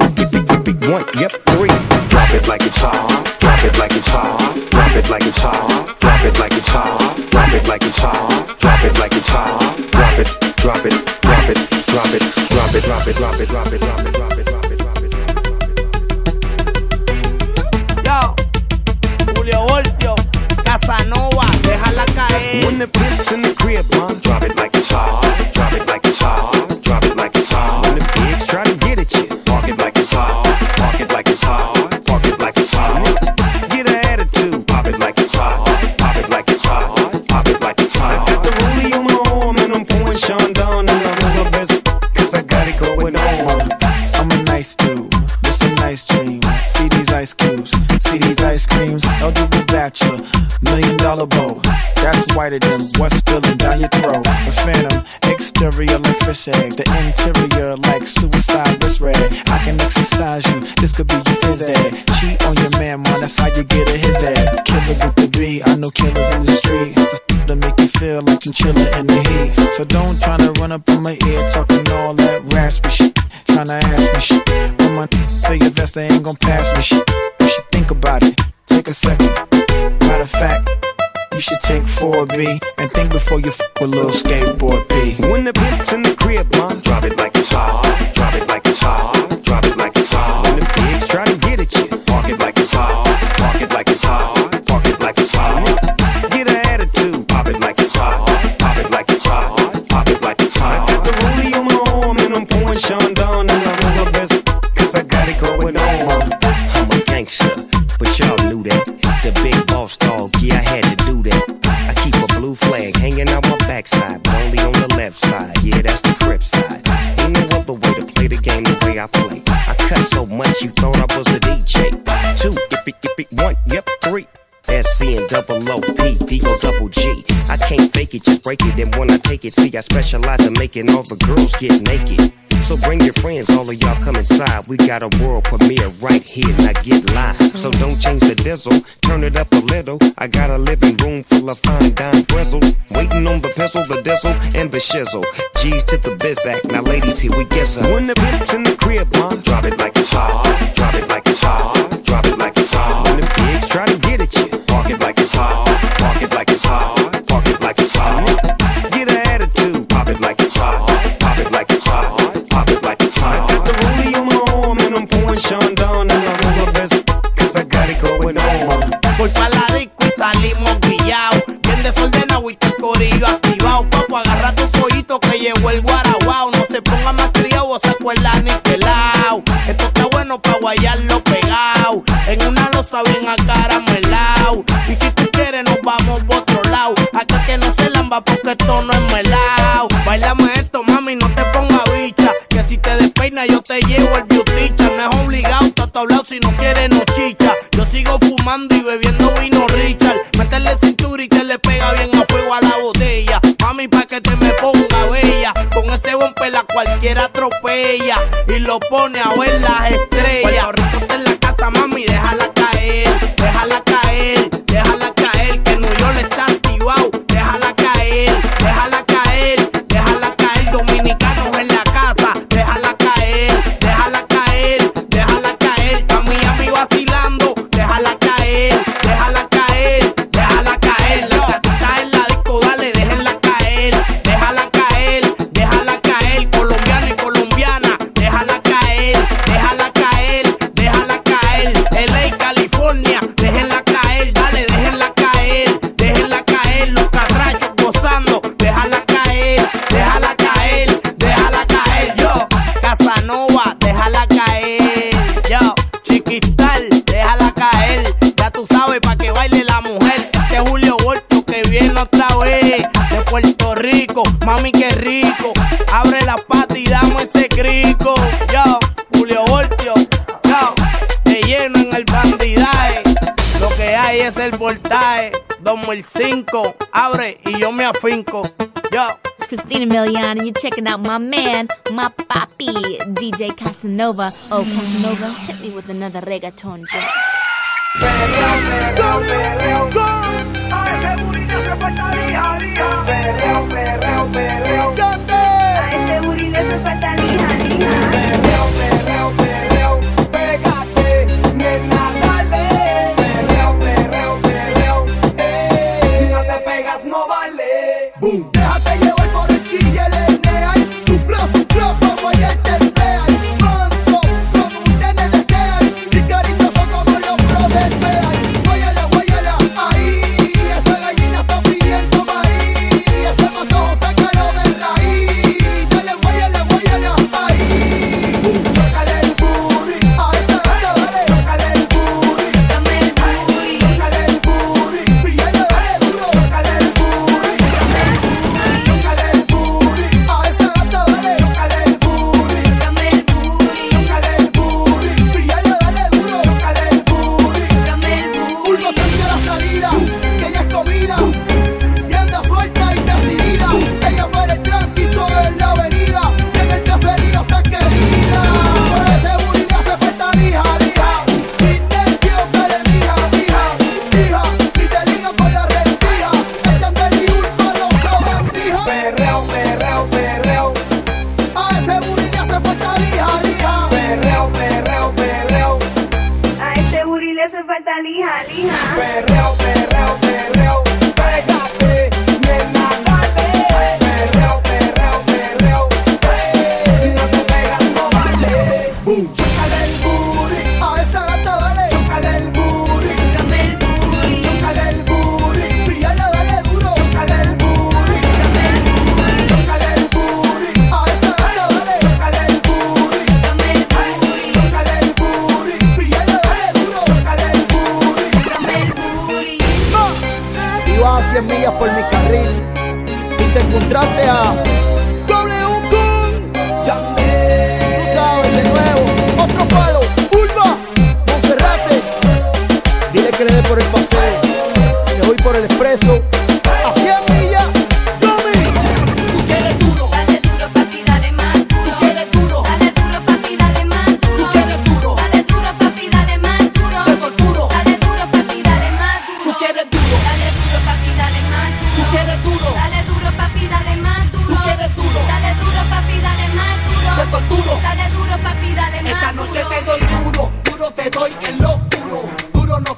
1, yep, 3. Drop it like it's hot, drop it like it's hot, drop it like it's hot, drop it like it's hot, drop it like it's hot, drop it like it's hot, drop it, drop it. Drop it, drop it, drop it, drop it, drop it, drop it, drop it, drop it, drop it, drop it, drop it. Yo, Julio Voltio, Casanova, déjala caer. When the pimp's in the crib, drop it like it's hot, drop it like it's hot, drop it like it's hot. When the pigs try to get at you, park it like it's hot, park it like it's hot, park it like it's hot. Get an attitude, pop it like it's hot, pop it like it's hot, pop it like it's hot. I got the rollie on my arm and I'm pouring Sean down. I'm a nice dude with some nice dreams. See these ice cubes, see these ice creams. Eligible bachelor, $1 million bow. That's whiter than what's spilling down your throat. The phantom, exterior like fish eggs. The interior like suicide wrist rag. I can exercise you, this could be your phys ed. Cheat on your man, that's how you get a his head. Killer with the B, I know killers in the street. To make you feel like I'm chillin' in the heat. So don't tryna run up on my ear talking all that raspy shit. Tryna ask me shit. When my feel your vest, they ain't gon' pass me shit. You should think about it. Take a second. Matter of fact, you should take 4B and think before you with little skateboard P. When the pimp's in the crib, drop it like it's hot, drop it like it's hot, drop it like it's hot. When the pigs try to get at you, park it like it's hot, park it like it's hot, park it like it's hot. Get an attitude. Pop it like it's hot, pop it like it's hot, pop it like it's hot. I got the rollie on my arm and I'm pouring Sean down and I roll my best cause I got it going on. I'm a gangster, but y'all knew that. The big boss dog, yeah I had to do that. I keep a blue flag hanging out my backside, but only on the left side. Yeah, that's the Crip side. Ain't no other way take it, just break it. And when I take it, see, I specialize in making all the girls get naked. So bring your friends, all of y'all come inside. We got a world premiere right here, now get live. So don't change the diesel, turn it up a little. I got a living room full of fine dime bristles, waiting on the pistol, the diesel, and the shizzle. G's to the biz act, now ladies, here we get some. When the pimp's in the crib, drop it like it's hot. Drop it like it's hot. Drop it like it's hot. When the pigs try to get at you, park it like it's hot. Park it like it's hot. Park it like it's hot. Get an attitude, pop it like it's hot. Pop it like it's hot. Pop it like it's hot. I got the rollie on my arm and I'm pouring Sean down and I roll my best cause I got it going on. Voy pa' la disco y salimos guillados, bien desordenado y tu corillo activado. Papo, agarra tu pollito que llegó el guaraguao. No se ponga más criado o se acuerda ni pelao. Esto está bueno pa' guayarlo pegado, en una losa bien acaramelao. Y si tú quieres nos vamos por otro lado, acá que no se lamba porque esto no es melao. Bailame esto mami, no te pongas bicha, que si te despeinas yo te llevo el beauty. No es obligado, está hablado si no quieres no chicha. Yo sigo fumando y bebiendo vino Richard. Métele cintura y que le pega bien a fuego a la botella. Mami, pa' que te me ponga bella. Con ese bumper la cualquiera atropella y lo pone a ver las estrellas. Puerto Rico en la casa, mami, déjala caer. Déjala caer, déjala caer. Que New York está activado. Déjala caer, déjala caer. Déjala caer, dominicanos en la casa. Déjala caer, déjala caer. Déjala caer, está Miami vacilando. Déjala caer, déjala caer. Déjala caer, la gatita en la disco, dale, déjenla caer. Déjala caer, déjala caer. Colombiano y colombiana, déjala caer. Déjala caer, déjala caer. LA, California, déjenla caer. Dale, déjenla caer. Déjenla caer, los catrachos gozando. Déjala caer, déjala caer. Déjala caer, yo, Casanova, déjala caer. Yo, Chiquistal, déjala caer. Ya tú sabes, pa' que baile la mujer. Este Julio Voltio que viene otra vez de Puerto Rico. Mami, qué rico. Abre la pata y dame ese crico. Yo, Julio Voltio, yo, te lleno en el bandidaje. Lo que hay es el voltaje. 2005, abre y yo me afinco. Yo. It's Christina Milian, and you're checking out my man, my papi, DJ Casanova. Oh, Casanova, hit me with another reggaeton joint. Déjate llevar por el KLNA y tu flow, como ya te fea. Manso, como un nene de Kea. Y cariñoso como los brothers Bea. Guáyala, guáyala, ahí. Esa gallina está pidiendo maíz. Ese matojo, sácalo de raíz. Dale, guáyala, guáyala, ahí. Chócale el booty, a esa gata dale. Chócale el booty, chócale el booty. Chócale el booty, píllale, dale duro. Chócale el booty. Chócale el booty, a esa gata dale. Chócale el booty, chócale el booty. Chócale el booty, píllale, dale duro. Chócale el booty, chócale el booty. Ulva cambia la salida, que ella es comida y anda suelta y decidida. Ella para el tránsito en la avenida y en el caserío está querida. Por ese booty le hace falta lija, lija. Sin nervios dale mija, mija, mija. Si te ligan por la rendija, echan del Ulva los sabandija. Perreo, perreo, perreo. A ese booty le hace falta lija, lija. Perreo, perreo, perreo. A este booty le hace falta lija, lija. Perreo, perreo, perreo. Pégate, nena, dale. Perreo, perreo, perreo. Si no te pegas no vale. Chócale el booty, a esa gata dale. Chócale el booty, chócale el booty. Chócale el booty, píllale, dale duro. Chócale el booty, chócale el booty. Chócale el booty, a esa gata dale. Chócale el booty, chócale el booty. Chócale el booty, píllale, dale duro. Chócale el booty, chócale el booty. Iba a 100 millas por mi carril y te encontraste a W con Yandel. Tú sabes, de nuevo, otro palo, Ulva, Monserrate. Dile que le dé por el paseo, que voy por el expreso a 100 millas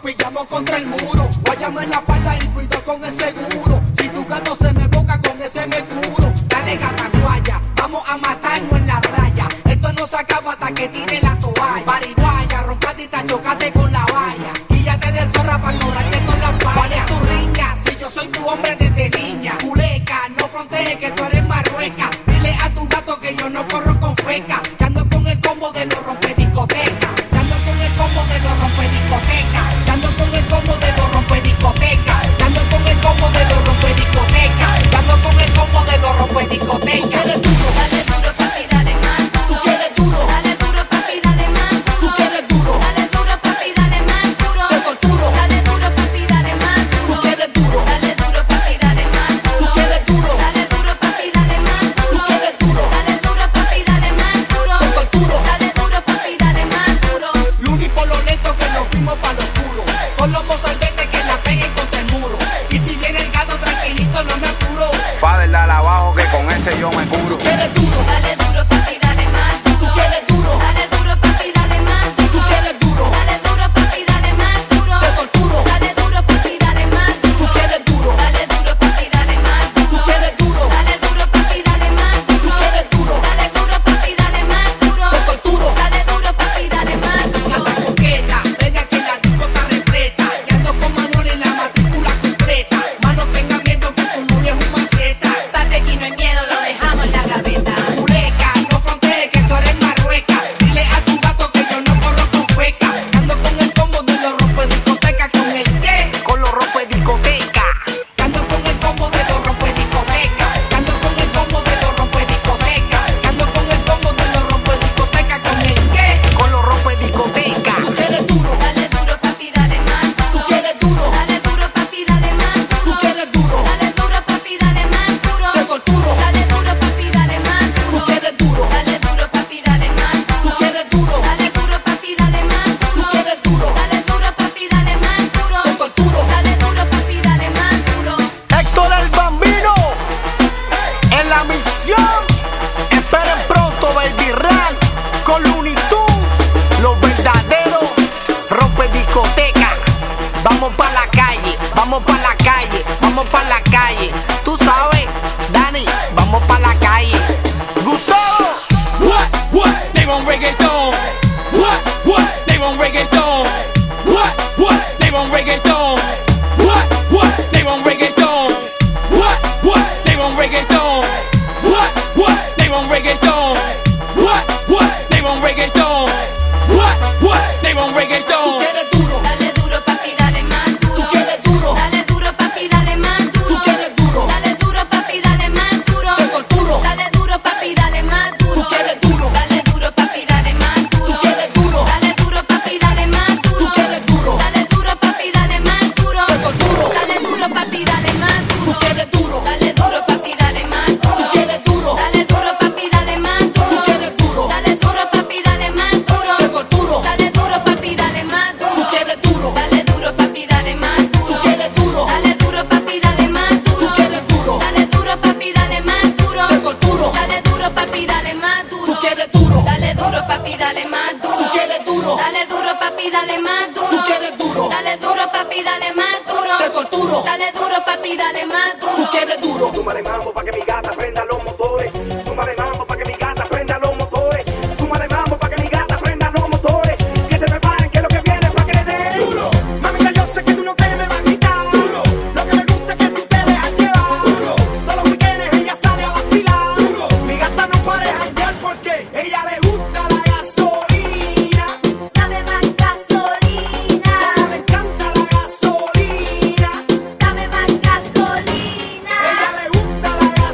pillamos contra el muro. Guayamos en la falda y cuido con el seguro. Si tu gato se me boca, con ese me curo. Dale gata guaya, vamos a matarnos en la raya. Esto no se acaba hasta que tire la toalla. Pariguaya, roncadita, chocate con la valla. Guíllate de zorra para cobrarte con la falla. ¿Cuál es tu riña? Si yo soy tu hombre desde niña. Culeca, no frontees que tú eres marrueca. Dile a tu gato que yo no corro con feca. Que ando con el combo de los rompediscotecas. Que ando con el combo de los rompediscotecas. Que ando con el combo de los rompediscotecas. Que ando con el combo de los rompediscotecas. Que ando con el combo de los rompediscotecas. Dale duro, papi, dale más duro. Tú quieres duro. Dale duro, papi, dale más duro. Tú quieres duro. Dale duro, papi, dale más duro. Te torturo. Dale duro, papi, dale más duro. Tú quieres duro. Dale duro, papi, dale más duro. Tú quieres duro. Dale duro, papi, dale más duro. Tú quieres duro. Dale duro, papi, dale más duro. Te torturo. Dale duro, papi, dale más duro. Luni por lo lento que nos fuimos pa' lo oscuro. Con los mozalbetes que la peguen contra el muro. Y si viene el gato tranquilito no me apuro. Padre, dale abajo que con ese yo me curo. Tú quieres duro. Dale duro, papi, dale más duro. Tú quieres duro. Dale duro, papi, dale más duro. Tú quieres duro. Dale duro, papi, dale más duro. Te torturo. Dale duro, papi, dale más duro. Tú quieres duro. Dale duro, papi, dale más duro. Tú quieres duro. Dale duro, papi, dale más duro. Tú quieres duro. Dale duro, papi, dale más duro. Te torturo. Dale duro, papi, dale más duro. Anda coqueta, venga que la disco está repleta. Y ando con Manuel en la matrícula completa. Mano, tenga miedo que tu novia es un maceta. Papi, aquí no hay miedo, lo dejamos en la gaveta. Culeca, no frontees que tú eres marrueca. Dile a tu gato que yo no corro con feca. Ando con el combo de los rompediscotecas. ¿Con el qué? Con los rompediscotecas. Ando con el combo de los rompediscotecas. Ando con el combo de los rompediscotecas. Ando con el combo de los rompediscotecas. ¿Con el qué? Con los rompediscotecas. Tú quieres duro. Dale duro, papi, dale más duro. Tú quieres duro. Dale duro, papi, dale más duro. Tú quieres duro. Dale duro, papi, dale más duro. Te torturo. Dale duro, papi, dale más duro. Tú quieres duro. Dale duro, papi, dale más duro. Tú quieres duro. Dale duro, papi, dale más duro. Tú quieres duro. Dale duro, papi, dale más duro. Te torturo. Dale duro, papi, dale más duro. Héctor el Bambino en la misión. Esperen pronto Baby Rap con Looney Tunes, los verdaderos rompediscotecas. Vamos pa' la calle, vamos pa' la calle, vamos pa' la calle. Tú sabes, Dani, vamos pa' la calle. Gustavo. What? They want reggaeton. What? They want reggaeton. What? They want reggaeton. What? They want reggaeton. What? They want reggaeton. What? They want reggaeton. What? They want reggaeton. What? They want reggaeton. Tú quieres duro. Dale duro, papi, dale más duro. Tú quieres duro. Dale duro, papi, dale más duro. Tú quieres duro. Dale duro, papi, dale más duro. Te torturo. Dale duro, papi, dale más duro. Tú quieres duro. Dale duro, papi, dale más duro. Tú quieres duro. Dale duro, papi, dale más duro. Tú quieres duro. Dale duro, papi, dale más duro. Te torturo. Dale duro, papi, dale más duro. Tú quieres duro. Dale duro, papi, dale más duro. Tú quieres duro. Dale duro, papi, dale más duro. Tú quieres duro. Dale duro, papi, dale más duro. Te torturo. Dale duro, papi, dale más duro. Tú quieres duro. Dale duro, papi, dale más duro. Tú quieres duro. Dale duro, papi, dale más duro. Tú quieres duro. Dale duro, papi, dale más duro. Te torturo. Dale duro, papi, dale más duro. Tú quieres duro. Dale duro, papi, dale más duro. Tú quieres duro. Dale duro, papi, dale más duro. Tú quieres duro. Dale duro, papi, dale más duro. Te torturo. Dale duro, papi, dale más duro. Tú quieres duro. Súmale mambo pa' que mi gata prenda los motores. Súmale mambo pa' que mi gata prenda los motores. Súmale mambo pa' que mi gata prenda los motores. Que se preparen que lo que viene es pa' que le den. Duro. Mamita, yo sé que tú no te me vas a quitar. Duro. Lo que me gusta es que tú te dejas llevar. Duro. Todos los weekends ella sale a vacilar. Duro. Mi gata no para janguear porque ella le gusta la gasolina. Dame más gasolina. Como le encanta la gasolina. Dame más gasolina. Ella le gusta la gasolina.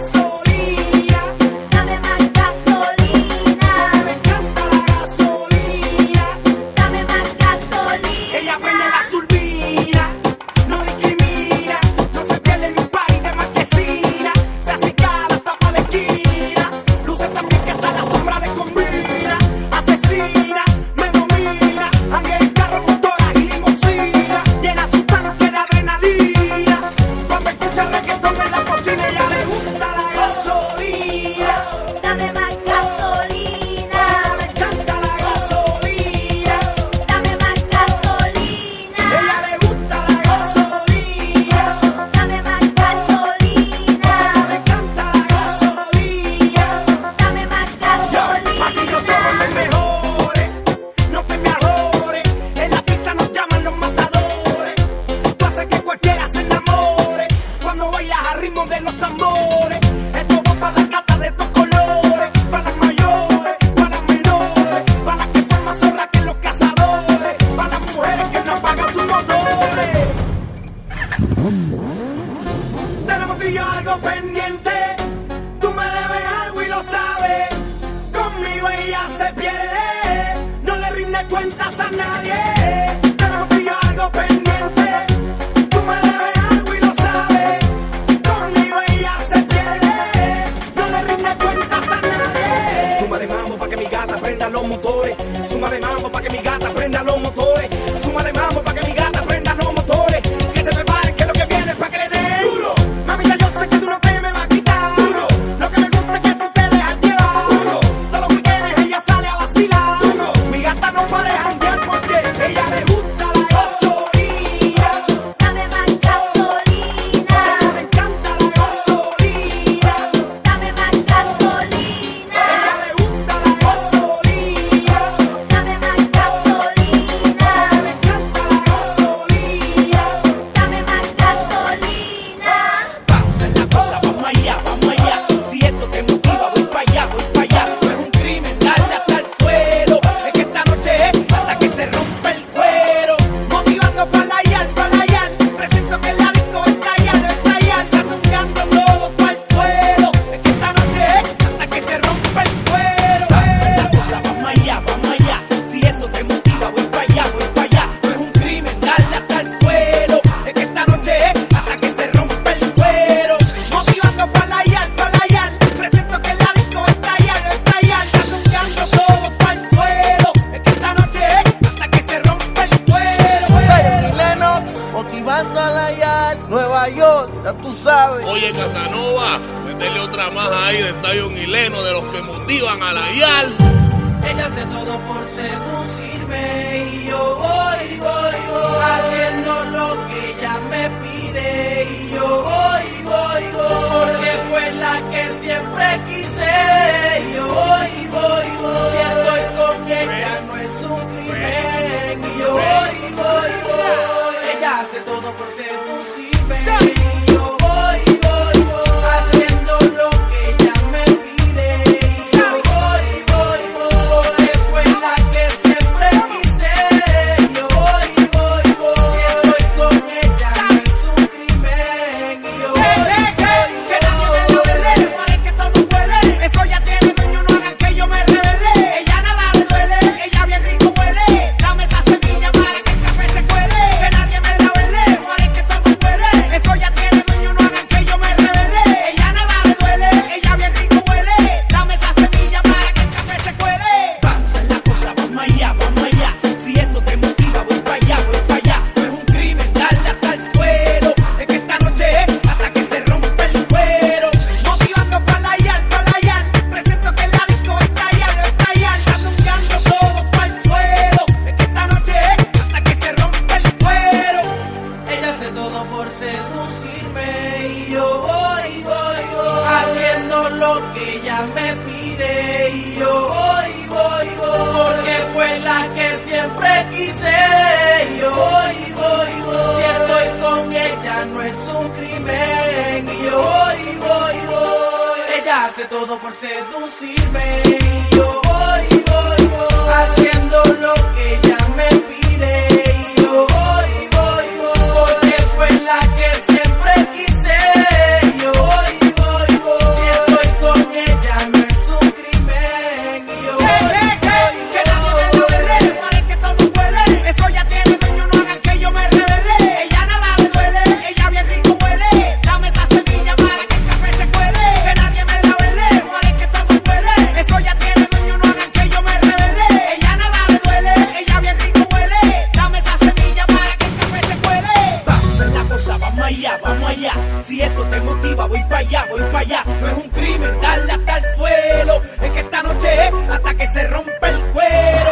Tenemos tú y yo algo pendiente. Tú me debes algo y lo sabes. Conmigo ella se pierde. No le rinde cuentas a nadie. Tenemos tú y yo algo pendiente. Tú me debes algo y lo sabes. Conmigo ella se pierde. No le rinde cuentas a nadie. Suma de mambo pa' que mi gata prenda los motores. Suma de mambo pa' que mi gata prenda los motores. Suma de mambo pa' que mi gata prenda los motores. Que se preparen que lo que viene es pa' que le den duro. Mamita, yo sé que tú no te me vas a quitar duro. Lo que me gusta es que tú te dejas llevar duro. Todos los weekends ella sale a vacilar duro. Mi gata no para de janguear porque ella le gusta la gasolina. Dame más gasolina. Le encanta la gasolina. Dame más gasolina. Ella le gusta la gasolina. Dame más gasolina. Le encanta la gasolina. Dame más gasolina. Vamos en la cosa, vamos allá, vamos allá. Si esto te motiva, voy para allá, voy para allá. No es un crimen darle hasta el suelo. Es que esta noche es hasta que se rompe el cuero. Motivando para la yal, para la yal. Presento que la disco está allá, sandungando todo para el suelo. Es que esta noche es hasta que se rompe el cuero. Vamos en la cosa, vamos allá, vamos allá. Si esto te motiva, voy para allá, voy para allá. No es un crimen darle hasta el suelo. Es que esta noche es hasta que se rompe el cuero. Motivando para la yal, presento que la disco está allá, sandungando todo para el suelo. Es que esta noche es hasta que se rompe el cuero. Zion y Lennox, motivando a la YAL, Nueva York, ya tú sabes. Oye, Casanova, métele otra más ahí de Zion y Leno, de los que motivan a la YAL. Ella hace todo por seducirme y yo voy, haciendo lo que ella me pide y yo voy, porque fue la que siempre quise y yo voy, si estoy con ella no es un crimen y yo voy, ella hace todo por seducirme y yo voy, haciendo lo que ella me pide y yo voy, porque fue la que siempre quise y yo voy, si estoy con ella no es un crimen y yo voy, que nadie me lo duele, parece que todo huele, eso ya tiene dueño, no hagan que yo me revele, ella nada le duele, ella bien rico huele, dame esa semilla para que el café se cuele, que nadie me la huele, parece que todo huele, eso ya tiene dueño, no hagan que yo me revele, ella nada le duele, ella bien rico huele, dame esa semilla para que el café se cuele. Vamos en la cosa, vamos allá, si esto te motiva voy para allá, no es un crimen darle hasta el suelo, es que esta noche es hasta que se rompe el cuero, motivando para la yal, presento que la disco está allá, sandungando todo para el suelo, es que esta noche es hasta que se rompe el cuero, ella hace todo por seducirme y yo voy, haciendo lo que ella me pide y yo voy, porque fue la que siempre quise y yo voy, si estoy con ella no es un crimen y yo voy, ella hace todo por seducirme y yo voy, haciendo lo que ella me pide y yo voy, porque fue la que siempre quise y yo voy, si estoy con ella no es un crimen y yo voy, que nadie me lo duele, parece que todo huele, eso ya tiene dueño, no hagan que yo me revele, ella nada le duele, ella bien rico huele, dame esa semilla para que el café se cuele, que nadie me la huele, parece que todo huele, eso ya tiene dueño, no hagan que yo me revele, ella nada le duele, ella bien rico huele, dame esa semilla para que el café se cuele. Vamos en la cosa, vamos allá, si esto te motiva voy para allá, no es un crimen darle hasta el suelo, es que esta noche es hasta que se rompe el cuero.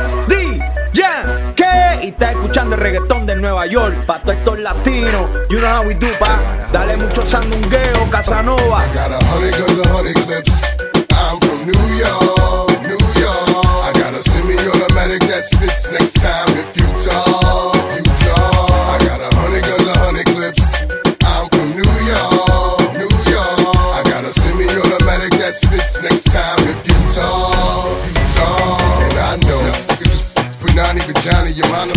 ¿Qué? Y estás escuchando el reggaetón de Nueva York, pa' todos estos latinos, you know how we do, pa. Dale mucho sandungueo, Casanova. I got 100 guns and 100 clips. I'm from New York. I got a semi-automatic that spits next time if you talk. I got 100 guns and 100 clips. I'm from New York. I got a semi-automatic that spits next time if you talk. And I know, this is Punani Vagina, your monologue.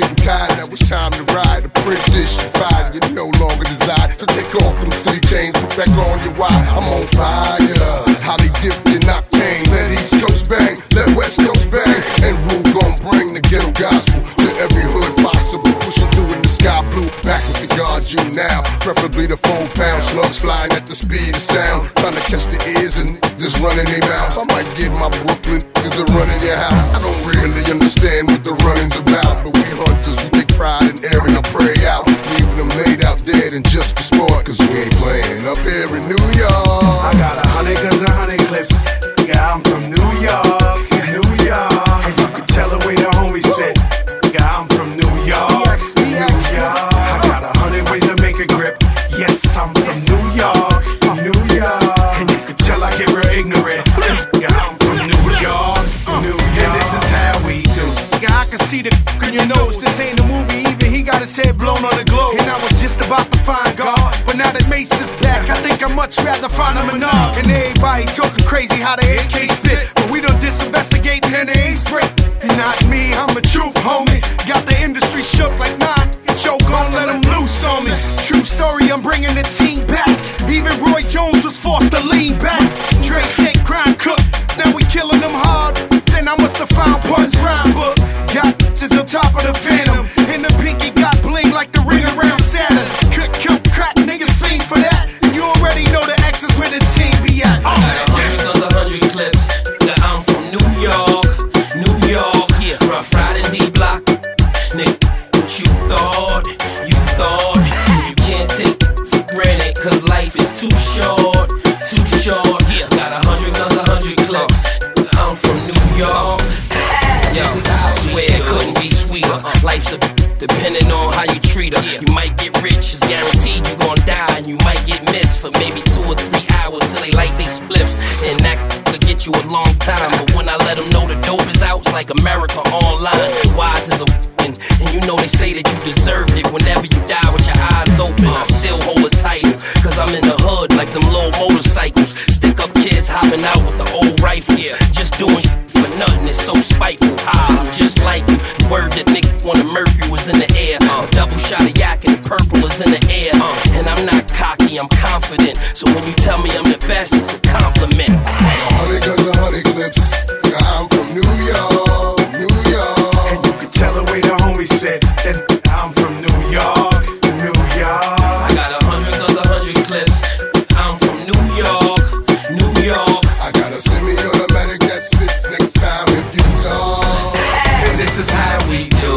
getting tired, now it's time to ride. Apprentice, you fired, you no longer desire. So take off them city chains, put back on your wire. I'm on fire, highly dipped in octane. Let East Coast bang, let West Coast bang. And Rule gon' bring the ghetto gospel to every hood possible. Pushing through in the sky blue, back with the guard you now. Preferably the 4-pound slugs flying at the speed of sound. Trying to catch the ears and just running their mouths. I might get my Brooklyn niggas to run in your house. I don't really understand what the running's about, but we hunters, we take pride in airing our prey out, leaving them laid out dead and just for sport, cause we ain't playing up here in New York. I got 100 guns, 100 clips. Yeah, I'm from New York, New York. And you can tell the way the homies spit. Yeah, I'm from New York, New York. I got 100 ways to make a grip. Yes, I'm from New York, New York. And you can tell I get real ignorant. Yeah, I'm from New York, New York. And this is how we do. Yeah, I can see the in your nose. This ain't a movie, even he got his head blown on the globe. And I was just about to find God, but now that Mace is back, I think I'd much rather find a Menard. And everybody talking crazy how the AK spit, but we done disinvestigating and they ain't sprit. Not me, I'm a truth homie. Got the industry shook like nah. Joe gon' let him loose on me. True story, I'm bringing the team back. Even Roy Jones was forced to lean back. Dre said crime cook, now we killing them hard. Then I must have found Punch rhyme book. Got to the top of the Phantom, and the pinky got bling like the ring around Saturn. Cook, crack, niggas sing for that. And you already know the X is where the team be at. I got 100 guns, 100 clips. Yeah, I'm from New York, New York. Yeah, Rough Riding D-Block. Nigga, what you thought? You can't take for granted, cause life is too short, too short. Yeah, got 100 guns, 100 clips. I'm from New York. Yo, I swear it couldn't be sweeter. Life's a depending on how you treat her. You might get rich, it's guaranteed you gon' die. And you might get missed for maybe 2 or 3 hours till they light they spliffs. And that could get you a long time. But when I let them know the dope is out, it's like America Online. Wise as a and you know they say that you deserved it whenever you die with your eyes open. I still hold a title, cause I'm in the hood like them little motorcycles. Stick up kids hopping out with the old rifles. Just doing for nothing, it's so spiteful. I'm just like you. Word that nigga wanna Mercury was in the air. A double shot of yak and the purple is in the air. And I'm not cocky, I'm confident. So when you tell me I'm the best, it's a compliment. 100 guns, 100 clips. Yeah, I'm from New York, New York. And you can tell the way the homies spit. Then I'm from New York, New York. I got 100 guns, 100 clips. I'm from New York, New York. I got a semi-automatic that spits next time if you talk. And this is how we do.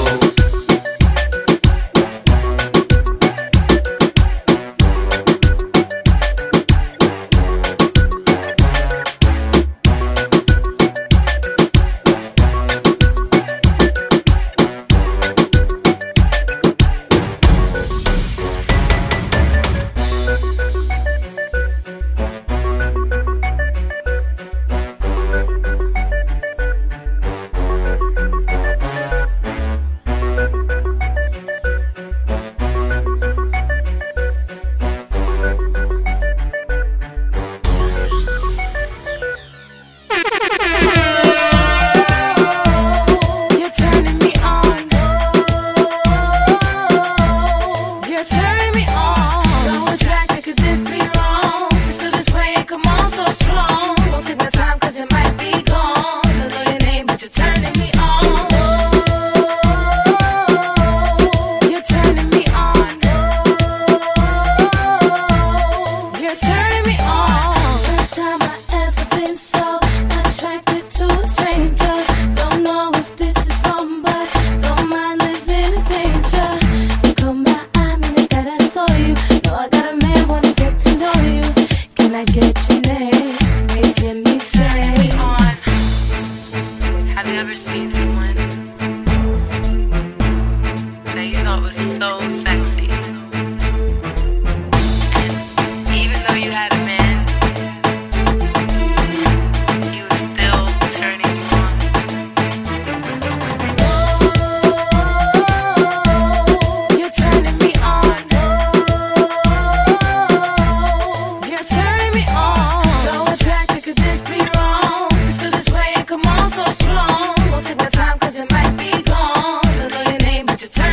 Come on, so strong. Won't take my time 'cause it might be gone. Don't know your name, but you're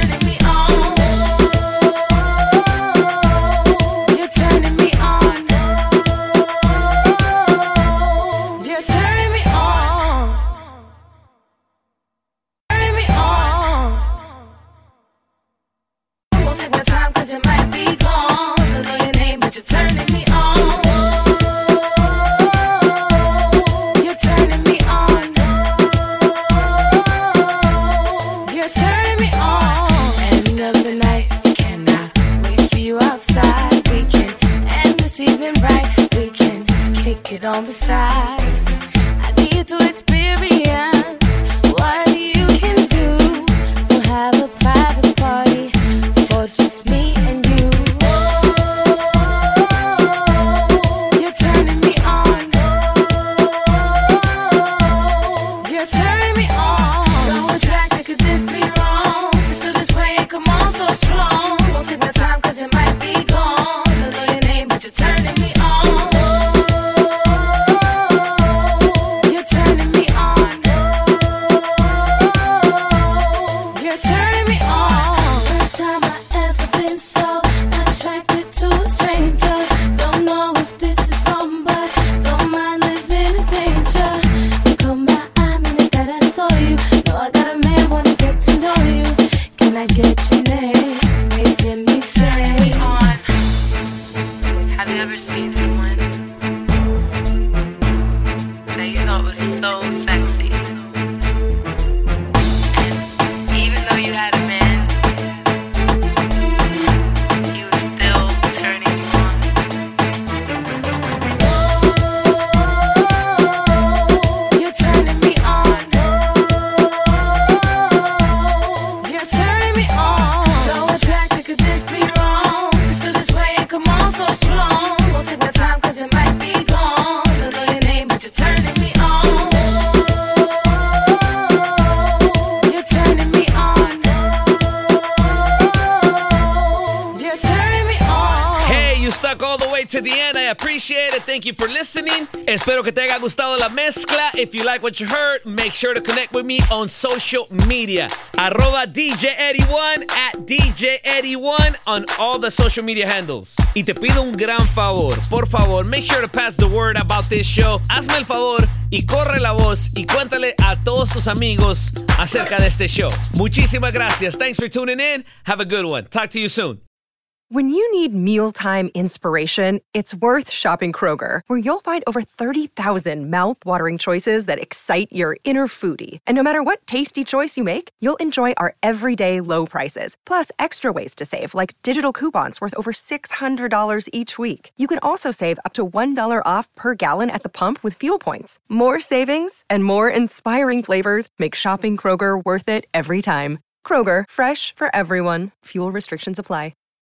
Won't take my time cause you might be gone. Don't know your name but you're turning me on. You're turning me on. You're turning me on. End of the night, can I wait for you outside? We can end this evening right. We can kick it on the side. I need to experience what you can do. We'll have a private party for just me and you. You're turning me on. You're turning me on. So attracted, could this be wrong? To feel this way and come on so strong. Won't take my time cause you might be gone. Don't know your name but you're turning me on. You're turning me on. You're turning me on. First time I ever been so attracted to a stranger. Don't know if this is wrong, but don't mind living in danger. You caught my eye, minute that I saw you. Know I got a man, wanna get to know you. Can I get your name? Making me say on. Have you ever seen someone that you thought was so sexy? And even though you had a man, he was still turning you on. You're turning me on. You're turning me on. So attracted, could this be wrong? To feel this way and come on so strong. Won't take my time cause you might be gone. Don't know your name but you're turning me on. You're turning me on. You're turning me on. Hey, you stuck all the way to the end. I appreciate it. Thank you for listening. Espero que te haya gustado la mezcla. If you like what you heard, make sure to connect with me on social media. @DJ Eddie1, @DJ Eddie1 on all the social media handles. Y te pido un gran favor. Por favor, make sure to pass the word about this show. Hazme el favor y corre la voz y cuéntale a todos tus amigos acerca de este show. Muchísimas gracias. Thanks for tuning in. Have a good one. Talk to you soon. When you need mealtime inspiration, it's worth shopping Kroger, where you'll find over 30,000 mouth-watering choices that excite your inner foodie. And no matter what tasty choice you make, you'll enjoy our everyday low prices, plus extra ways to save, like digital coupons worth over $600 each week. You can also save up to $1 off per gallon at the pump with fuel points. More savings and more inspiring flavors make shopping Kroger worth it every time. Kroger, fresh for everyone. Fuel restrictions apply.